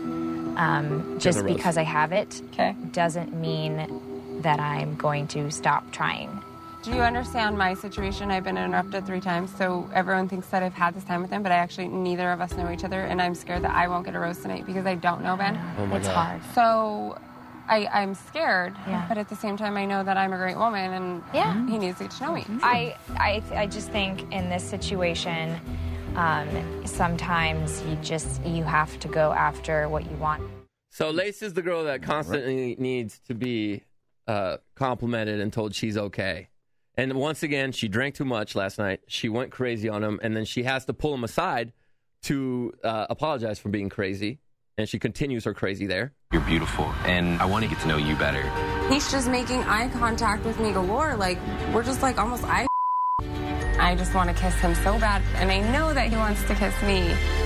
Um, just Generous. because I have it Okay. doesn't mean that I'm going to stop trying. Do you understand my situation? I've been interrupted three times, so everyone thinks that I've had this time with him, but I actually, neither of us know each other, and I'm scared that I won't get a rose tonight because I don't know Ben. Oh my It's God. hard. So I, I'm scared, Yeah. but at the same time, I know that I'm a great woman, and Yeah. he needs to get to know me. I, I, I just think in this situation, um, sometimes you just you have to go after what you want. So Lace is the girl that constantly needs to be uh, complimented and told she's okay. And once again, she drank too much last night. She went crazy on him, and then she has to pull him aside to uh, apologize for being crazy. And she continues her crazy there. You're beautiful, and I want to get to know you better. He's just making eye contact with me galore. Like, we're just like almost eye. I just want to kiss him so bad, and I know that he wants to kiss me.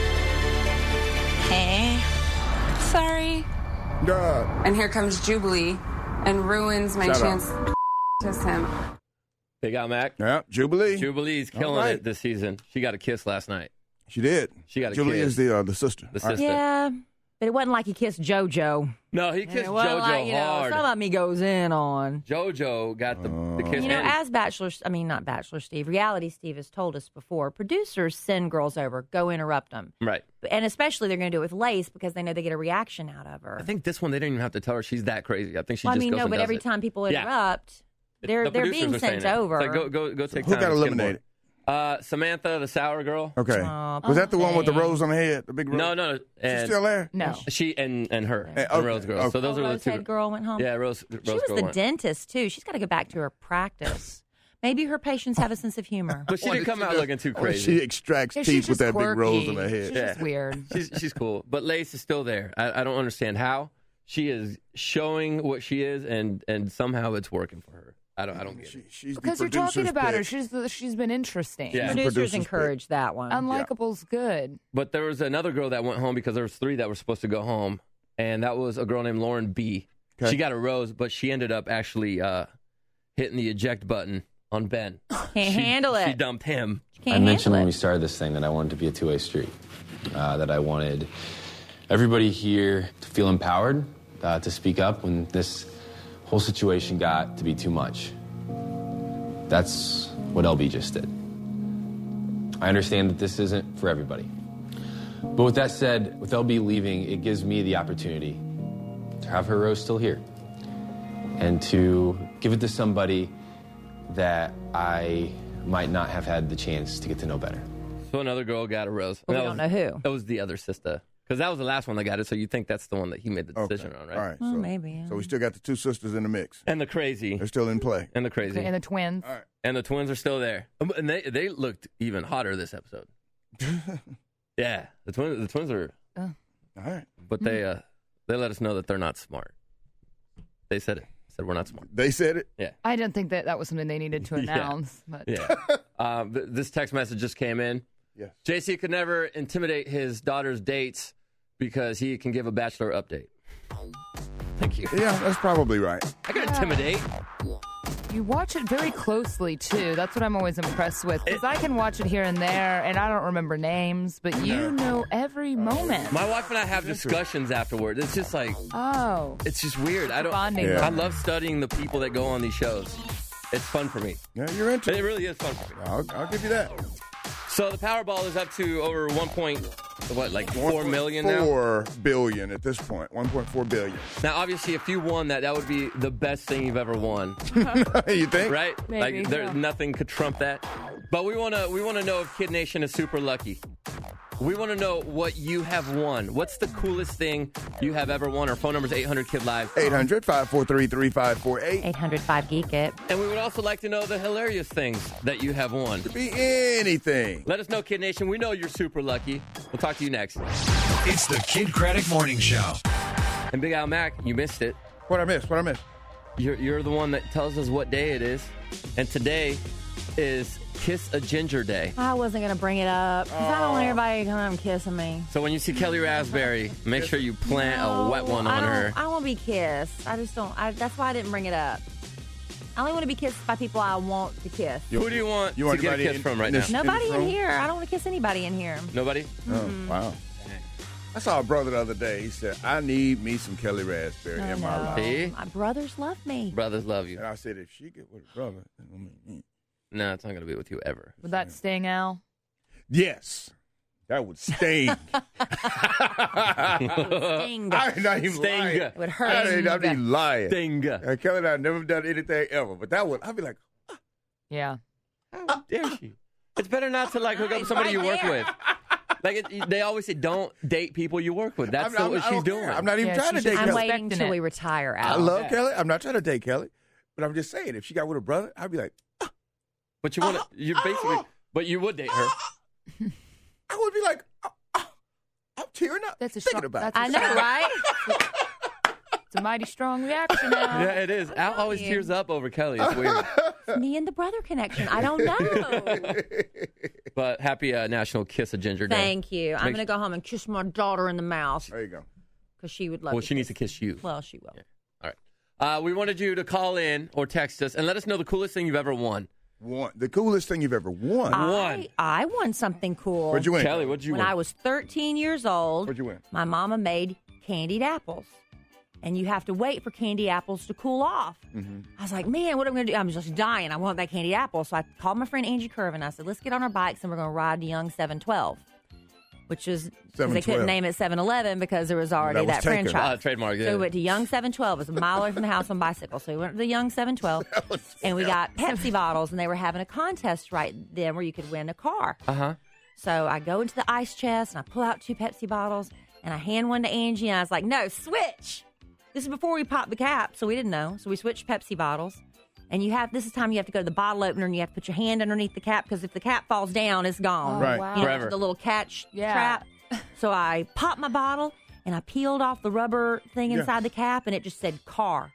Hey. Sorry. God. And here comes Jubilee and ruins my Shut chance up. to kiss him. Big Al Mac. Yeah, Jubilee. Jubilee's killing right. it this season. She got a kiss last night. She did. She got a Jubilee kiss. is the uh, the sister. The All right. sister. Yeah, but it wasn't like he kissed JoJo. No, he kissed It wasn't JoJo like, you know, hard. some of me goes in on. JoJo got the, the kiss. You know, and- as Bachelor, I mean, not Bachelor Steve, Reality Steve has told us before, producers send girls over, go interrupt them. Right. And especially they're going to do it with Lace because they know they get a reaction out of her. I think this one, they didn't even have to tell her she's that crazy. I think she well, I just mean, goes no, and but does every it. time people Yeah. interrupt, they're The they're producers being are saying sent it. over. It's like, go, go, go take Who time. got and skip eliminated? more. Uh, Samantha, the sour girl. Okay. Oh, Was that the one with the rose on the head? The big rose? No, no. And still there? No. She and, and her. Eh, the okay, Rose girl. okay. So those Oh, are the Rose two. Head girl went home. Yeah, Rose, Rose She was girl the went. dentist too. She's got to go back to her practice. Maybe her patients have a sense of humor. But she What didn't did come she out do? looking too Oh, crazy. She extracts Yeah, she's teeth with just that big rose quirky. on her head. She's just weird. She's, she's cool. But Lace is still there. I, I don't understand how. She is showing what she is, and, and somehow it's working for her. I don't I don't get it. She's Because you're talking about her. She's the, she's been interesting. Yeah. Producers producer's encourage that one. Unlikable's good. But there was another girl that went home because there was three that were supposed to go home, and that was a girl named Lauren B. Okay. She got a rose, but she ended up actually uh, hitting the eject button on Ben. Can't She- handle it. She dumped him. Can't I mentioned handle when it. we started this thing that I wanted to be a two-way street, uh, that I wanted everybody here to feel empowered, uh, to speak up when this whole situation got to be too much. That's what L B just did. I understand that this isn't for everybody. But with that said, with L B leaving, it gives me the opportunity to have her rose still here and to give it to somebody that I might not have had the chance to get to know better. So another girl got a rose. Well, we That don't was- know who. That was the other sister. Because that was the last one that got it, so you think that's the one that he made the decision on, right? All right. Well, so, maybe, yeah. so we still got the two sisters in the mix. And the crazy. They're still in play. And the crazy. And the twins. All right. And the twins are still there. Um, And they they looked even hotter this episode. Yeah. The twins the twins are Oh. All right. but they uh they let us know that they're not smart. They said it. Said we're not smart. They said it? Yeah. I didn't think that that was something they needed to Yeah. announce. But Yeah. um, th- this text message just came in. Yes. J C could never intimidate his daughter's dates because he can give a bachelor update. Thank you. Yeah, that's probably right. I can intimidate. you watch it very closely, too. That's what I'm always impressed with. Because I can watch it here and there, and I don't remember names, but you know every moment. My wife and I have discussions afterward. It's just like, Oh. it's just weird. I don't. Bonding. I Yeah. love studying the people that go on these shows. It's fun for me. Yeah, you're into it. It really is fun for me. I'll, I'll give you that. So the Powerball is up to over one point, what, like four million now? Four billion at this point. One point four billion. Now, obviously, if you won that, that would be the best thing you've ever won. You think? Right? Maybe, like, there, yeah. nothing could trump that. But we want to we want to know if Kid Nation is super lucky. We want to know what you have won. What's the coolest thing you have ever won? Our phone number is eight hundred Kid Live. eight hundred, five four three, three five four eight. eight hundred five Geek It. And we would also like to know the hilarious things that you have won. Could be anything. Let us know, Kid Nation. We know you're super lucky. We'll talk to you next. It's the Kid Craddock Morning Show. And Big Al Mac, you missed it. What I missed? What I missed? You're, you're the one that tells us what day it is. And today is Kiss a Ginger Day. I wasn't going to bring it up because I don't want everybody to come and kissing me. So when you see Kelly Raspberry, make sure you plant a wet one I on don't, her. I don't want to be kissed. I just don't. I, that's why I didn't bring it up. I only want to be kissed by people I want to kiss. Who do you want You want to get a anybody kiss in- from right in now? this- Nobody in room? here. I don't want to kiss anybody in here. Nobody? Oh, wow. I saw a brother the other day. He said, I need me some Kelly Raspberry I in my know. life. See? My brothers love me. Brothers love you. And I said, if she get with a brother, then I mean, No, it's not going to be with you ever. Would that sting, Al? yes, that would sting. Sting. I'm not even Sting. lying. It would hurt. I ain't, I'm not even lying. Sting. Uh, Kelly and I have never done anything ever, but that would, I'd be like, Yeah. How dare she? It's better not to like hook up with somebody you work with. Like it, they always say, don't date people you work with. That's I'm- not I'm- what I she's don't doing. care. I'm not even trying to date I'm Kelly. waiting till we retire. I Al. love Kelly. I'm not trying to date Kelly, but I'm just saying, if she got with a brother, I'd be like, But you want to, you basically, but you would date her. I would be like, oh, oh, I'm tearing up. That's a thinking strong, about that's it. a I know, strong- right? It's a mighty strong reaction now. Yeah, it is. Al always you. tears up over Kelly. It's weird. It's me and the brother connection. I don't know. But happy uh, National Kiss a Ginger Day. Thank you. I'm Make- going to go home and kiss my daughter in the mouth. There you go. Because she would love Well, to she needs kiss to kiss you. Well, she will. All right. Uh, we wanted you to call in or text us and let us know the coolest thing you've ever won. One, the coolest thing you've ever won. I, I won something cool. What'd you win? Kelly, what'd you when win? I was thirteen years old, What'd you win? my mama made candied apples. And you have to wait for candy apples to cool off. Mm-hmm. I was like, man, what am I going to do? I'm just dying. I want that candy apple. So I called my friend Angie Curvin. I said, let's get on our bikes and we're going to ride the Young seven twelve, which is, because they couldn't name it seven eleven because there was already That that, was taken. franchise. Ah, trademark, yeah. So we went to Young seven twelve. It was a mile away from the house on bicycle. So we went to the Young seven twelve and we got Pepsi bottles and they were having a contest right then where you could win a car. Uh huh. So I go into the ice chest and I pull out two Pepsi bottles and I hand one to Angie and I was like, no, switch. This is before we popped the cap, so we didn't know. So we switched Pepsi bottles. And you have this is time you have to go to the bottle opener and you have to put your hand underneath the cap because if the cap falls down, it's gone. Oh, Right. wow. You know, Forever. the little catch Yeah. trap. So I popped my bottle and I peeled off the rubber thing Yeah. inside the cap and it just said car.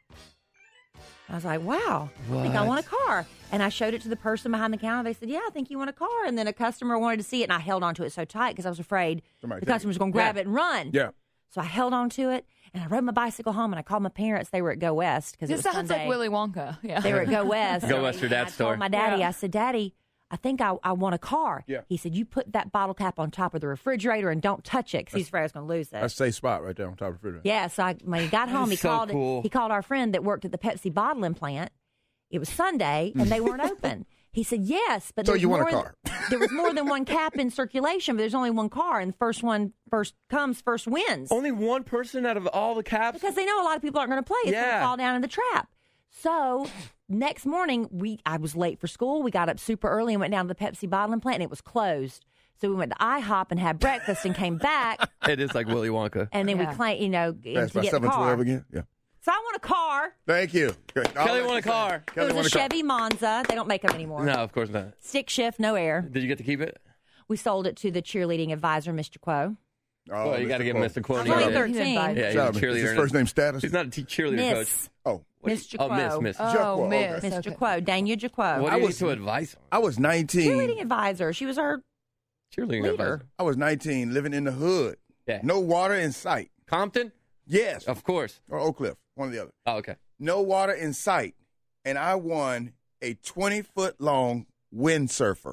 I was like, wow, I think I What? want a car. And I showed it to the person behind the counter. They said, yeah, I think you want a car. And then a customer wanted to see it and I held onto it so tight because I was afraid Somebody the take it. customer was going to grab Yeah. it and run. Yeah. So I held on to it, and I rode my bicycle home, and I called my parents. They were at Go West because it This was sounds Sunday. like Willy Wonka. Yeah. They were at Go West. Go West, your dad's I store. told my daddy, Yeah. I said, Daddy, I think I, I want a car. Yeah. He said, you put that bottle cap on top of the refrigerator and don't touch it because he's afraid I was going to lose it. That's a safe spot right there on top of the refrigerator. Yeah, so I, when he got That home, is he so called cool. he called our friend that worked at the Pepsi bottling plant. It was Sunday, and they weren't open. He said, yes, but So there's you want a more- car. there was more than one cap in circulation, but there's only one car, and the first one first comes, first wins. Only one person out of all the caps? Because they know a lot of people aren't going to play. It's going Yeah. to fall down in the trap. So next morning, we I was late for school. We got up super early and went down to the Pepsi bottling plant, and it was closed. So we went to IHOP and had breakfast and came back, It is like Willy Wonka. and then Yeah. we claimed, you know, That's to by get the seven car. twelve again. Yeah. So I want a car. Thank you. Good. I'll Kelly let want you a say. car. It Kelly was want a a car. Chevy Monza. They don't make them anymore. No, of course not. Stick shift, no air. Did you get to keep it? We sold it to the cheerleading advisor, Mister Quo. Oh, well, you got to give Quo. Mister Quo. I'm any only credit. thirteen. Yeah, he's a Shout out. Is cheerleader. his first name status? He's not a t- cheerleader coach. Miss. Oh. Mister Oh, Miss, Quo. Miss. Oh, Jaquo, okay. miss. Mister Okay. Quo. Daniel Jaquo. What I do you was- need to advise him? I was nineteen. Cheerleading advisor. She was our Cheerleading leader. advisor. I was nineteen, living in the hood. Yeah. No water in sight. Compton? Yes. Of course. Or Oak Cliff, one or the other. Oh, okay. No water in sight. And I won a twenty-foot-long windsurfer.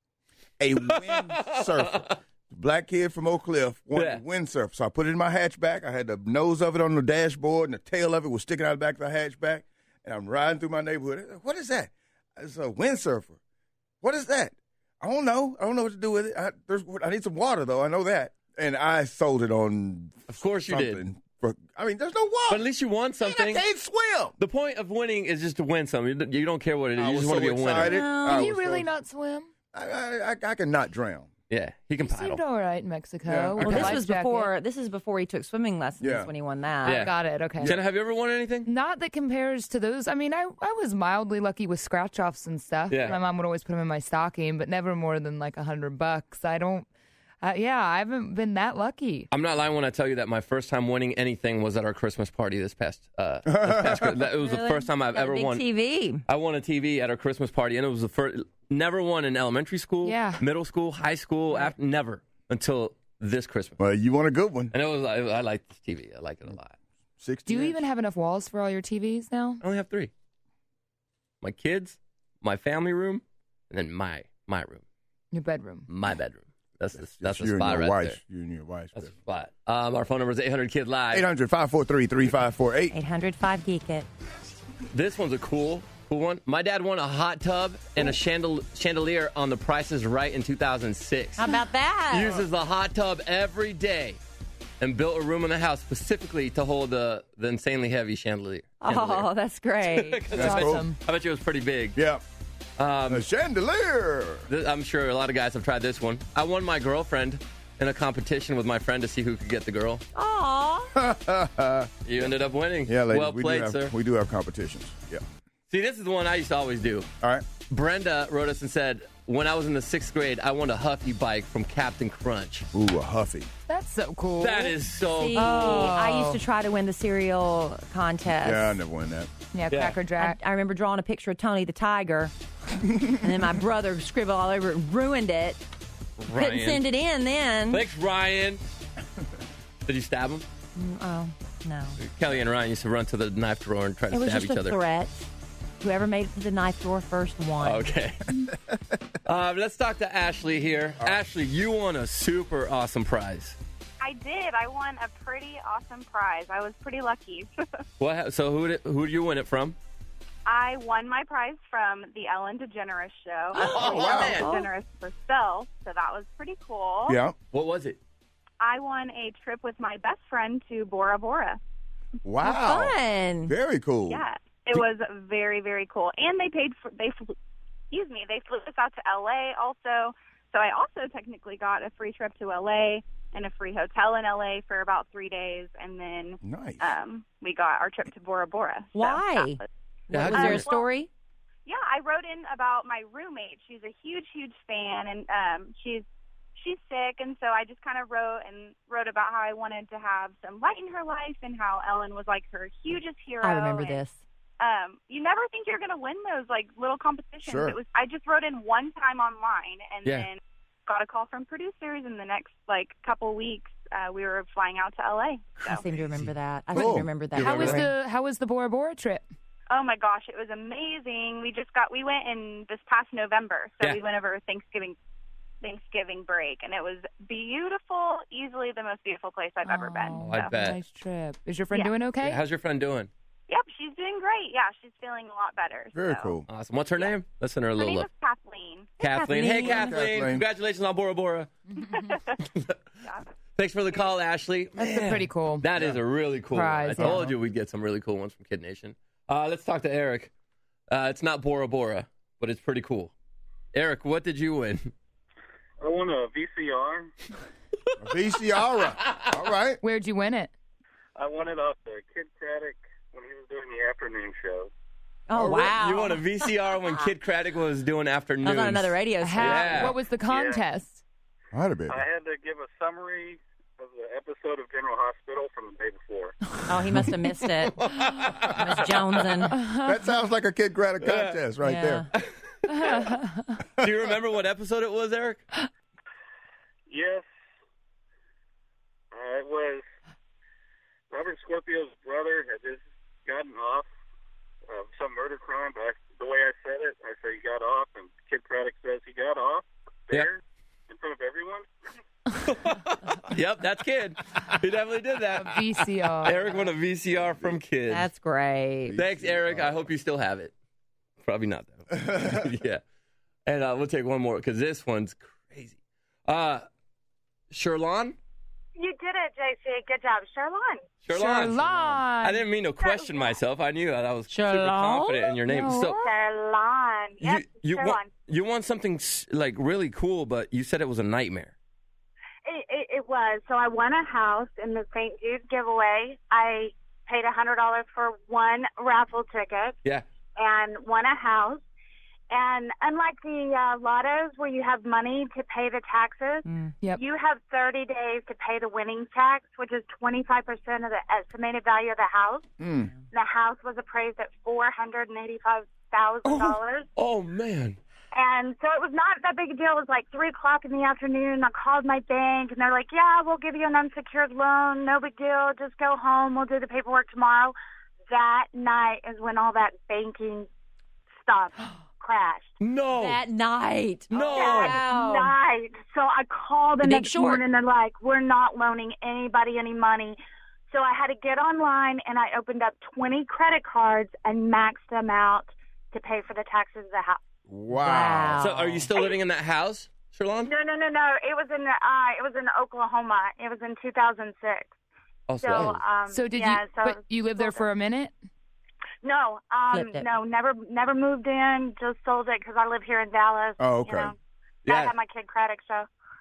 A windsurfer. Black kid from Oak Cliff wanted Yeah. a windsurfer. So I put it in my hatchback. I had the nose of it on the dashboard, and the tail of it was sticking out of the back of the hatchback. And I'm riding through my neighborhood. What is that? It's a windsurfer. What is that? I don't know. I don't know what to do with it. I, there's, I need some water, though. I know that. And I sold it on Of course you did. something. For, I mean, there's no water. But at least you won something. I can't swim. The point of winning is just to win something. You- You don't care what it is. I You was just want so to be a winner. excited. No. I Can you was really so- not swim? I, I, I, I can not drown. Yeah, he can You paddle. seemed all right in Mexico. Yeah, I with Well, a this life was jacket. before. This is before he took swimming lessons Yeah. when he won that. Yeah. Got it. Okay. Jenna, have you ever won anything? Not that compares to those. I mean, I, I was mildly lucky with scratch offs and stuff. Yeah. My mom would always put them in my stocking, but never more than like a hundred bucks. I don't. Uh, yeah, I haven't been that lucky. I'm not lying when I tell you that my first time winning anything was at our Christmas party this past. Uh, this past Chris- that- it was the Really? first time I've Got a ever big won. T V. I won a T V at our Christmas party, and it was the first. Never won in elementary school, Yeah. middle school, high school. After, never until this Christmas. Well, you want a good one. And it was. I, I like this T V. I like it a lot. sixty Do you even have enough walls for all your T Vs now? I only have three. My kids, my family room, and then my my room, Your bedroom. my bedroom. That's the, that's the you and spot your right wife. there. You and your wife. That's the spot. Um, our phone number is eight hundred kid live. eight hundred, five four three, three five four eight. eight hundred five Geek It. This one's a cool, cool one. My dad won a hot tub and a chandel- chandelier on The Price is Right in two thousand six. How about that? Uses the hot tub every day and built a room in the house specifically to hold the, the insanely heavy chandelier. Oh, that's great. That's I bet- awesome. I bet you it was pretty big. Yeah. Um, A chandelier. th- I'm sure a lot of guys have tried this one. I won my girlfriend in a competition with my friend to see who could get the girl. Aw. You ended up winning. Yeah, ladies, well we, played, do have, sir. we do have competitions. Yeah. See, this is the one I used to always do. All right. Brenda wrote us and said, when I was in the sixth grade, I won a Huffy bike from Captain Crunch. Ooh, a Huffy. That's so cool. That is so See, cool. I used to try to win the cereal contest. Yeah, I never won that. Yeah, Yeah. Cracker Jack. I, I remember drawing a picture of Tony the Tiger, and then my brother scribbled all over it and ruined it. Couldn't Ryan. send it in then. Thanks, Ryan. Did you stab him? Mm, Oh, no. Kelly and Ryan used to run to the knife drawer and try to It was stab just each a other. threat. Whoever made it to the knife drawer first won. Okay. um, let's talk to Ashley here. Ashley, you won a super awesome prize. I did. I won a pretty awesome prize. I was pretty lucky. What? ha- So who did, who did you win it from? I won my prize from the Ellen DeGeneres show. Oh, wow. Ellen DeGeneres herself, so that was pretty cool. Yeah. What was it? I won a trip with my best friend to Bora Bora. Wow. Fun. Very cool. Yeah, it was very, very cool. And they paid for, they flew, excuse me, they flew us out to L A also. So I also technically got a free trip to L A and a free hotel in L A for about three days. And then Nice. um, we got our trip to Bora Bora. So Why? that was- Yeah, how'd Was you there win a it? story? Yeah, I wrote in about my roommate. She's a huge, huge fan, and um, she's she's sick, and so I just kind of wrote and wrote about how I wanted to have some light in her life, and how Ellen was like her hugest hero. I remember and, this. Um, you never think you're going to win those like little competitions. Sure. It was I just wrote in one time online, and Yeah. then got a call from producers, and the next like couple weeks uh, we were flying out to L A. I So. seem to remember that. I Cool. seem to remember that. You How was remember the How was the Bora Bora trip? Oh my gosh, it was amazing. We just got we went in this past November, so Yeah. we went over Thanksgiving Thanksgiving break, and it was beautiful. Easily the most beautiful place I've ever been. Oh, I So, bet. Nice trip. Is your friend Yeah. doing okay? Yeah, how's your friend doing? Yep, she's doing great. Yeah, she's feeling a lot better. Very so. cool. Awesome. What's her name? Let's send her a Her little name look. is Kathleen. Kathleen. Hey, Kathleen. Kathleen. Kathleen. Congratulations on Bora Bora. Thanks for the call, Ashley. That's a pretty cool. That is a really cool Prize, one. I told yeah. you we'd get some really cool ones from Kid Nation. Uh, let's talk to Eric. Uh, it's not Bora Bora, but it's pretty cool. Eric, what did you win? I won a V C R. A V C R. All right. Where'd you win it? I won it off the Kid Craddock when he was doing the afternoon show. Oh, wow. You won a V C R when Kid Craddock was doing afternoons. I was on another radio How, station. Yeah. What was the contest? I'd have been. I had to give a summary of the episode of General Hospital from the day before. Oh, he must have missed it. I was jonesing. That sounds like a Kid Craddock contest right Yeah. there. Do you remember what episode it was, Eric? Yes, uh, it was Robert Scorpio's brother had just gotten off of some murder crime, but I, the way I said it, I said he got off, and Kid Craddock says he got off there in front of everyone. Yep, that's Kid. He definitely did that. V C R. Eric won a V C R from Kid. That's great. Thanks, Eric. I hope you still have it. Probably not, though. Yeah. And uh, we'll take one more because this one's crazy. Uh, Sherlon? You did it, J C. Good job, Charlon. Sherlon. Sherlon. I didn't mean to question myself. I knew that I was super Sherlon? confident in your name. No. So Charlon. Yep, you, you, Charlon. won, you won something s- like really cool, but you said it was a nightmare. It, it, it was. So I won a house in the Saint Jude giveaway. I paid one hundred dollars for one raffle ticket Yeah. and won a house. And unlike the uh, lottos where you have money to pay the taxes, Mm, yep. you have thirty days to pay the winning tax, which is twenty-five percent of the estimated value of the house. Mm. The house was appraised at four hundred eighty-five thousand dollars. Oh, man. And so it was not that big a deal. It was like three o'clock in the afternoon. I called my bank, and they're like, yeah, we'll give you an unsecured loan. No big deal. Just go home. We'll do the paperwork tomorrow. That night is when all that banking stuff crashed. No. That night. No. That Wow. night. So I called the, The Big next Short. morning, and they're like, we're not loaning anybody any money. So I had to get online, and I opened up twenty credit cards and maxed them out to pay for the taxes of the house. Wow. So are you still living in that house, Sherlon? No, no, no, no. It was in uh, it was in Oklahoma. It was in two thousand six. Oh, So, so- um, So did yeah, you? So But you lived there for a minute. no, um, Flipped it. no, never, never moved in. Just sold it because I live here in Dallas. Oh, You okay. know? I Yeah. have my Kid Craddock show.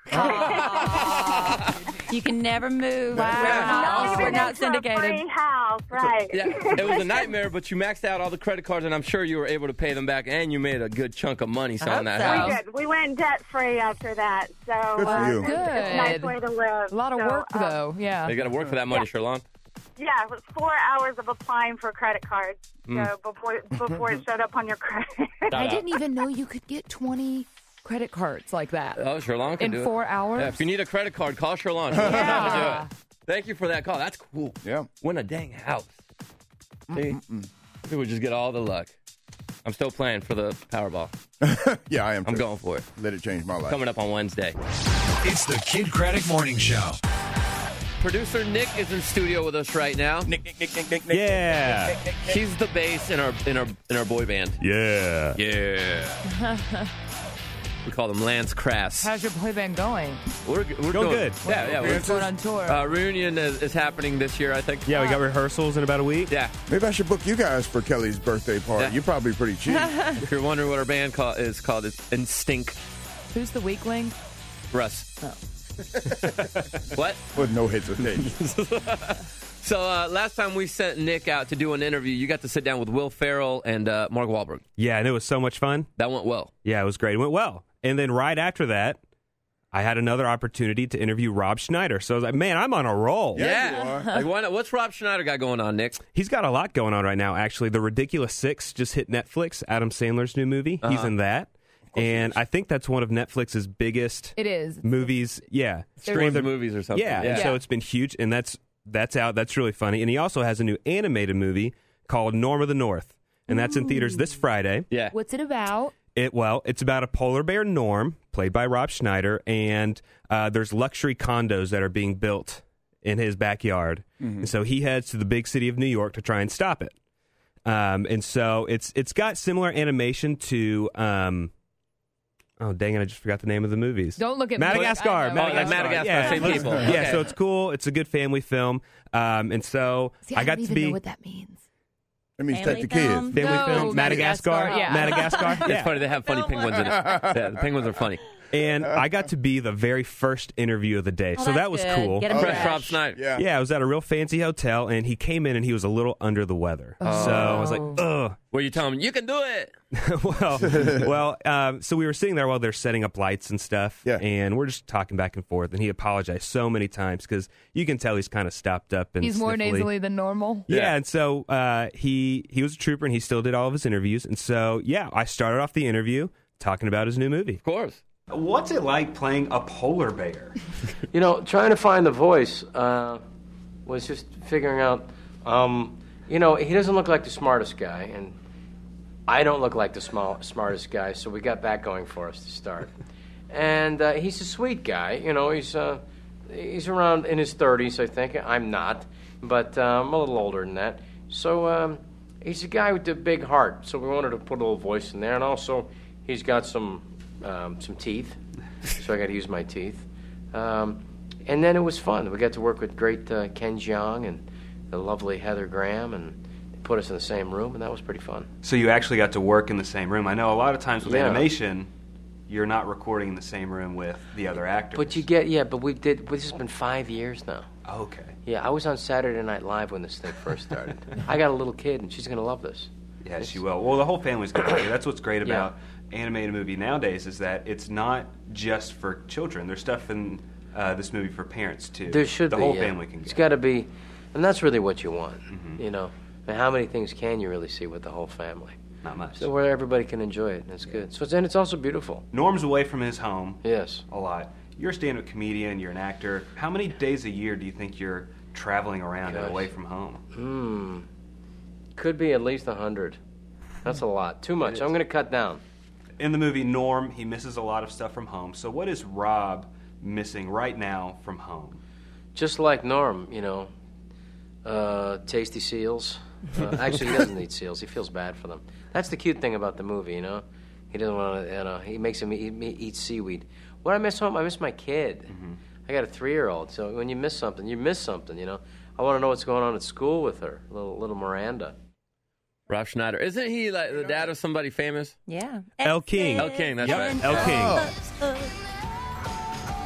You can never move. Wow. We're not, No, we're not it's a syndicated. free house, right? Yeah, it was a nightmare, but you maxed out all the credit cards, and I'm sure you were able to pay them back, and you made a good chunk of money selling that We house. did. We went debt free after that. So Good for uh, you. It's, it's a nice way to live. A lot of So, work, um, though. Yeah. You got to work for that money, Sherlon. Yeah, it was four hours of applying for credit cards. Mm. So before before it showed up on your credit. I didn't even know you could get twenty credit cards like that. Oh, Sherlon can In do it. four hours? Yeah, if you need a credit card, call Sherlon. She'll know how to do it. Thank you for that call. That's cool. Yeah. Win a dang house. See? People just get all the luck. I'm still playing for the Powerball. Yeah, I am. I'm too. going for it. Let it change my life. Coming up on Wednesday. It's the Kid Craddock Morning Show. Producer Nick is in studio with us right now. Nick, Nick, Nick, Nick, Nick, Nick. Yeah. He's the bass in our in our in our boy band. Yeah. Yeah. We call him Lance Crass. How's your boy band going? We're we're Going doing good. Yeah, yeah. We're We're going on tour. Uh, reunion is, is happening this year, I think. Yeah, we got rehearsals in about a week. Yeah. Maybe I should book you guys for Kelly's birthday party. Yeah. You're probably pretty cheap. If you're wondering what our band call, is called, it's Instinct. Who's the weakling? Russ. Oh. What? With no hesitation. So uh, last time we sent Nick out to do an interview, you got to sit down with Will Ferrell and uh, Mark Wahlberg. Yeah, and it was so much fun. That went well. Yeah, it was great. It went well. And then right after that, I had another opportunity to interview Rob Schneider. So I was like, man, I'm on a roll. Yeah. Like, why not? What's Rob Schneider got going on, Nick? He's got a lot going on right now, actually. The Ridiculous Six just hit Netflix, Adam Sandler's new movie. He's Uh-huh. in that. And I think that's one of Netflix's biggest It is. movies. Yeah. Streamed One of movies or something. Yeah, and Yeah. so it's been huge, and that's that's out. That's really funny. And he also has a new animated movie called Norm of the North, and that's in theaters this Friday. Yeah. What's it about? It well, it's about a polar bear Norm, played by Rob Schneider, and uh, there's luxury condos that are being built in his backyard, Mm-hmm. and so he heads to the big city of New York to try and stop it. Um, and so it's it's got similar animation to. Um, Oh, dang it, I just forgot the name of the movies. Don't look at me. Madagascar. I know. Madagascar. like Madagascar, yeah. same people. Yeah, Okay. so it's cool. It's a good family film. Um, and so See, I, I got don't to even be know what that means. That means Family take the kids. film? family No, film. Madagascar. Madagascar, yeah. Madagascar. It's Yeah. funny. They have funny penguins in it. Yeah, the penguins are funny. And I got to be the very first interview of the day. Oh, so that's that was good. cool. Get him Fresh fresh. Rob Schneider. Yeah. Yeah, I was at a real fancy hotel, and he came in, and he was a little under the weather. So I was like, ugh. Where you tell him, you can do it. well, well, um, so we were sitting there while they're setting up lights and stuff, Yeah. and we're just talking back and forth, and he apologized so many times because you can tell he's kind of stopped up and He's more sniffly. nasally than normal. Yeah, Yeah. and so uh, he he was a trooper, and he still did all of his interviews, and so yeah, I started off the interview talking about his new movie. Of course. What's it like playing a polar bear? You know, trying to find the voice uh, was just figuring out, um, you know, he doesn't look like the smartest guy, and I don't look like the small, smartest guy, so we got that going for us to start. And uh, he's a sweet guy, you know, he's uh, he's around in his thirties, I think. I'm not, but uh, I'm a little older than that. So um, he's a guy with a big heart, so we wanted to put a little voice in there, and also he's got some um, some teeth, so I got to use my teeth. Um, and then it was fun. We got to work with great uh, Ken Jeong and the lovely Heather Graham, and they put us in the same room, and that was pretty fun. So you actually got to work in the same room. I know a lot of times with Yeah. animation, you're not recording in the same room with the other actors. But you get, yeah, but we did, this has been five years now. Okay. Yeah, I was on Saturday Night Live when this thing first started. I got a little kid, and she's going to love this. Yeah, she will. Well, the whole family's going to like it. That's what's great Yeah. about animated movie nowadays is that it's not just for children. There's stuff in uh, this movie for parents, too. There should the be. whole yeah. family can It's get got to be, and that's really what you want, Mhm. you know. And how many things can you really see with the whole family? Not much. So where everybody can enjoy it, and it's good. So it's, and it's also beautiful. Norm's away from his home. Yes. A lot. You're a stand-up comedian. You're an actor. How many days a year do you think you're traveling around and Gosh. away from home? Hmm. Could be at least a hundred. That's a lot. Too much. is. I'm going to cut down. In the movie Norm, he misses a lot of stuff from home. So what is Rob missing right now from home? Just like Norm, you know, uh, tasty seals. Uh, actually, he doesn't eat seals. He feels bad for them. That's the cute thing about the movie, you know. He doesn't want to, you know, he makes him eat, eat seaweed. What I miss home, I miss my kid. Mm-hmm. I got a three-year-old, so when you miss something, you miss something, you know. I want to know what's going on at school with her, little little Miranda. Rob Schneider. Isn't he like the dad of somebody famous? Yeah. El King. El King, that's Yep, right. El King. Oh.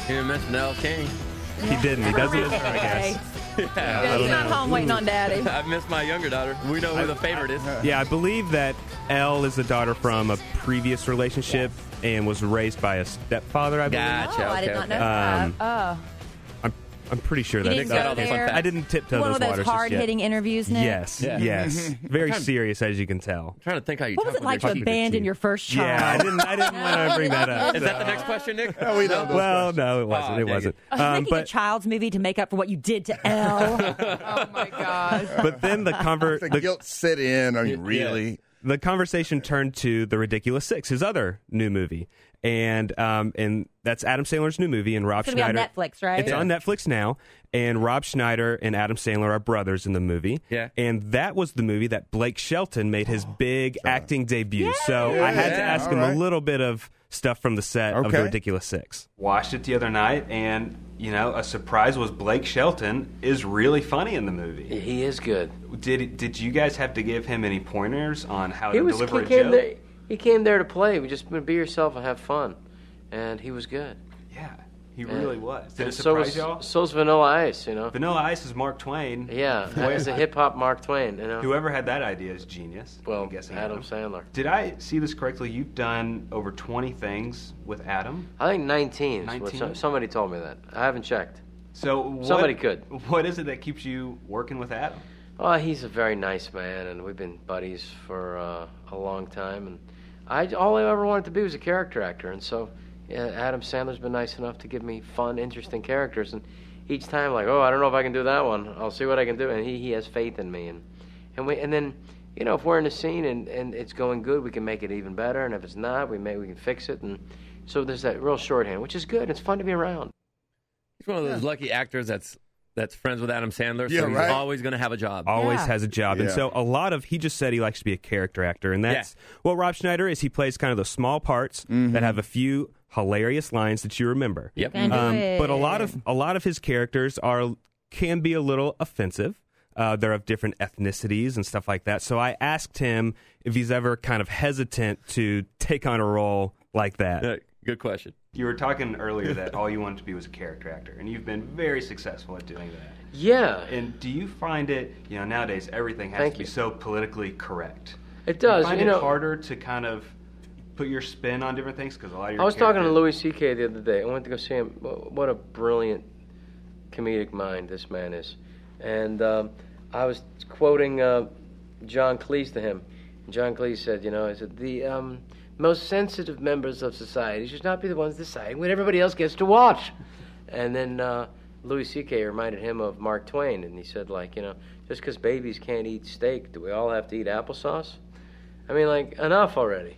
didn't mention Elle King. He didn't. He doesn't. I Okay. guess. Yeah, I He's don't not know. home waiting on Daddy. I miss my younger daughter. We know who the favorite is. Yeah, I believe that Elle is a daughter from a previous relationship and was raised by a stepfather, I believe. Gotcha. Oh, I did okay, not okay. know Um, that. Oh. I'm, I'm pretty sure You that didn't that- go there? I didn't tiptoe One those of those waters just yet. hard-hitting interviews, Nick? Yes, Yeah. yes. Very I'm trying- serious, as you can tell. I'm trying to think how you What talk was it with like your to teeth. abandon your first child? Yeah, I didn't. I didn't want to bring that up. Is that the next question, Nick? we know those Well, no, it wasn't. Oh, it dang wasn't. I was Um, making a but child's movie to make up for what you did to Elle. Oh my gosh. but then the convert The the, guilt set in. Are you really? the conversation turned to The Ridiculous Six, his other new movie, and um and that's Adam Sandler's new movie, and Rob It's gonna be Schneider. on Netflix, right? It's on Netflix now, and Rob Schneider and Adam Sandler are brothers in the movie. Yeah. And that was the movie that Blake Shelton made his big acting debut. So I had to Yeah, ask all him right. a little bit of stuff from the set of The Okay. Ridiculous Six. Watched it the other night, and you know, a surprise was Blake Shelton is really funny in the movie. He is good. Did did you guys have to give him any pointers on how He to was. deliver He a came joke? there. He came there to play. We just be yourself and have fun, and he was good. Yeah, he Yeah. really was. Did And it so surprise was, y'all? So's Vanilla Ice, you know. Vanilla Ice is Mark Twain. Yeah, Boy, as a hip hop Mark Twain, you know. Whoever had that idea is genius. Well, I'm guessing Adam Sandler. Did I see this correctly? You've done over twenty things with Adam. I think nineteen. is what nineteen? some- somebody told me that. I haven't checked. So what, Somebody could. What is it that keeps you working with Adam? Oh, he's a very nice man, and we've been buddies for uh, a long time. And I all I ever wanted to be was a character actor, and so yeah, Adam Sandler's been nice enough to give me fun, interesting characters. And each time, like, oh, I don't know if I can do that one. I'll see what I can do. And he, he has faith in me, and and we and then you know if we're in a scene and, and it's going good, we can make it even better. And if it's not, we may we can fix it. And so there's that real shorthand, which is good. It's fun to be around. He's one of those lucky actors that's that's friends with Adam Sandler, Yeah, so he's right. always going to have a job. Always has a job. And Yeah. so a lot of, he just said he likes to be a character actor. And that's what Rob Schneider is. He plays kind of the small parts that have a few hilarious lines that you remember. Yep. Um, Can do but a it. lot of a lot of his characters are can be a little offensive. Uh, they're of different ethnicities and stuff like that. So I asked him if he's ever kind of hesitant to take on a role like that. Good question. You were talking earlier that all you wanted to be was a character actor, and you've been very successful at doing that. Yeah. And do you find it, you know, nowadays everything has Thank to be you. so politically correct? It Do does, you find you it know- harder to kind of put your spin on different things? Because a lot of your I was talking to characters- Louis C K the other day. I went to go see him. Wh- What a brilliant comedic mind this man is. And um, I was quoting uh, John Cleese to him. And John Cleese said, you know, he said, the um, most sensitive members of society should not be the ones deciding what everybody else gets to watch. And then uh, Louis C K reminded him of Mark Twain. And he said, like, you know, just because babies can't eat steak, do we all have to eat applesauce? I mean, like, enough already.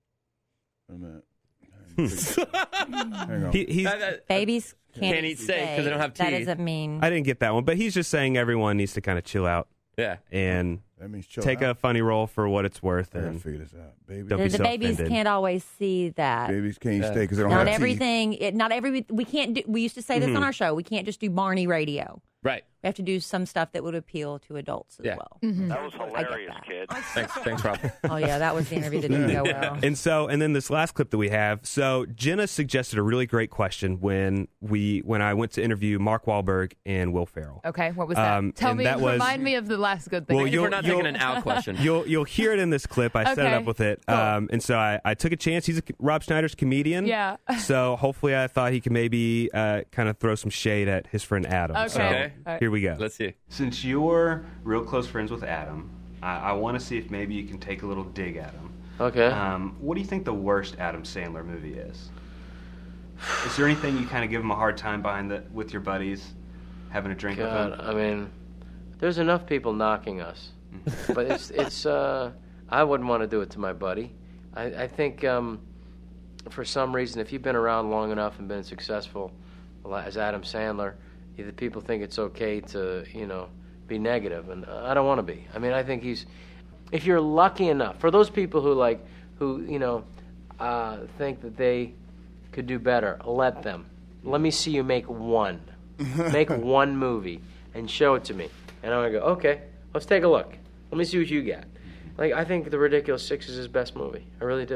He, he's, Babies can't, Can't eat steak 'cause they don't have That teeth. doesn't mean. I didn't get that one, but he's just saying everyone needs to kind of chill out. Yeah. And That means chill take out. a funny role for what it's worth. I gotta And figure this out. Babies. don't the be the so babies offended. can't always see that. Babies can't eat steak 'cause they don't not have teeth. everything. It, not every. We can't do. We used to say this Mhm. on our show. We can't just do Barney radio. Right. We have to do some stuff that would appeal to adults as Yeah. well. That was hilarious, kid. Thanks, thanks, Rob. Oh yeah, that was the interview that didn't go well. And so, and then this last clip that we have. So Jenna suggested a really great question when we when I went to interview Mark Wahlberg and Will Ferrell. Okay, what was that? Um, Tell and me, that was- remind me of the last good thing. Well, you'll, we're not you'll- taking an out question. You'll you'll hear it in this clip. I set it Okay. up with it, um, and so I, I took a chance. He's a, Rob Schneider's comedian. Yeah. So hopefully, I thought he could maybe uh, kind of throw some shade at his friend Adam. Okay. So Okay. All right. here we go. Let's see. Since you're real close friends with Adam, I, I want to see if maybe you can take a little dig at him. Okay. Um, what do you think the worst Adam Sandler movie is? Is there anything you kind of give him a hard time behind the with your buddies, having a drink God, with him? I mean, there's enough people knocking us, but it's it's. Uh, I wouldn't want to do it to my buddy. I, I think um, for some reason, if you've been around long enough and been successful, as Adam Sandler, the people think it's okay to you know be negative, and I don't want to be. I mean, I think he's. If you're lucky enough, for those people who like, who you know, uh, think that they could do better, let them. Let me see you make one. Make one movie and show it to me. And I'm going to go, okay, let's take a look. Let me see what you got. Like, I think The Ridiculous Six is his best movie. I really do.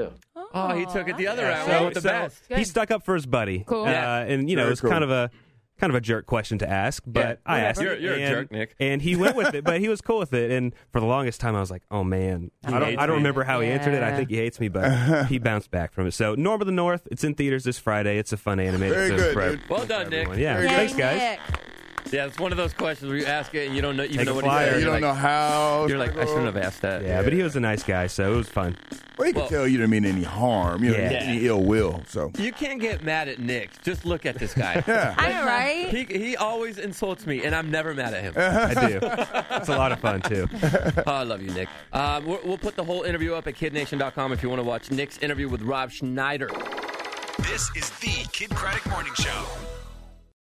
Oh, he took it the other round. So, Went the so best. he stuck up for his buddy. Cool. Uh, Yeah. and you know, Very it was cool. kind of a kind of a jerk question to ask, but Yeah, I asked whatever. it. You're- you're a and, jerk, Nick. And he went with it, but he was cool with it. And for the longest time, I was like, "Oh man, He I don't, hates I don't me. remember how he answered it. I Yeah. think he hates me, but he bounced back from it." So, Norm of the North, it's in theaters this Friday. It's a fun animated Very film good, for dude. Well done, Nick. everyone. Yeah, Yay, thanks, guys. Nick. Yeah, it's one of those questions where you ask it and you don't know, even Take know a what flyer. he said. You You're don't know like, how. You're like, I shouldn't have asked that. Yeah, but he was a nice guy, so it was fun. Well, he could Well- tell you didn't mean any harm. You know, Yeah. any ill will. So You can't get mad at Nick. Just look at this guy. yeah. I know, right? He he always insults me, and I'm never mad at him. I do. It's a lot of fun too. Oh, I love you, Nick. Um, we'll, we'll put the whole interview up at kid nation dot com if you want to watch Nick's interview with Rob Schneider. This is the Kid Craddock Morning Show.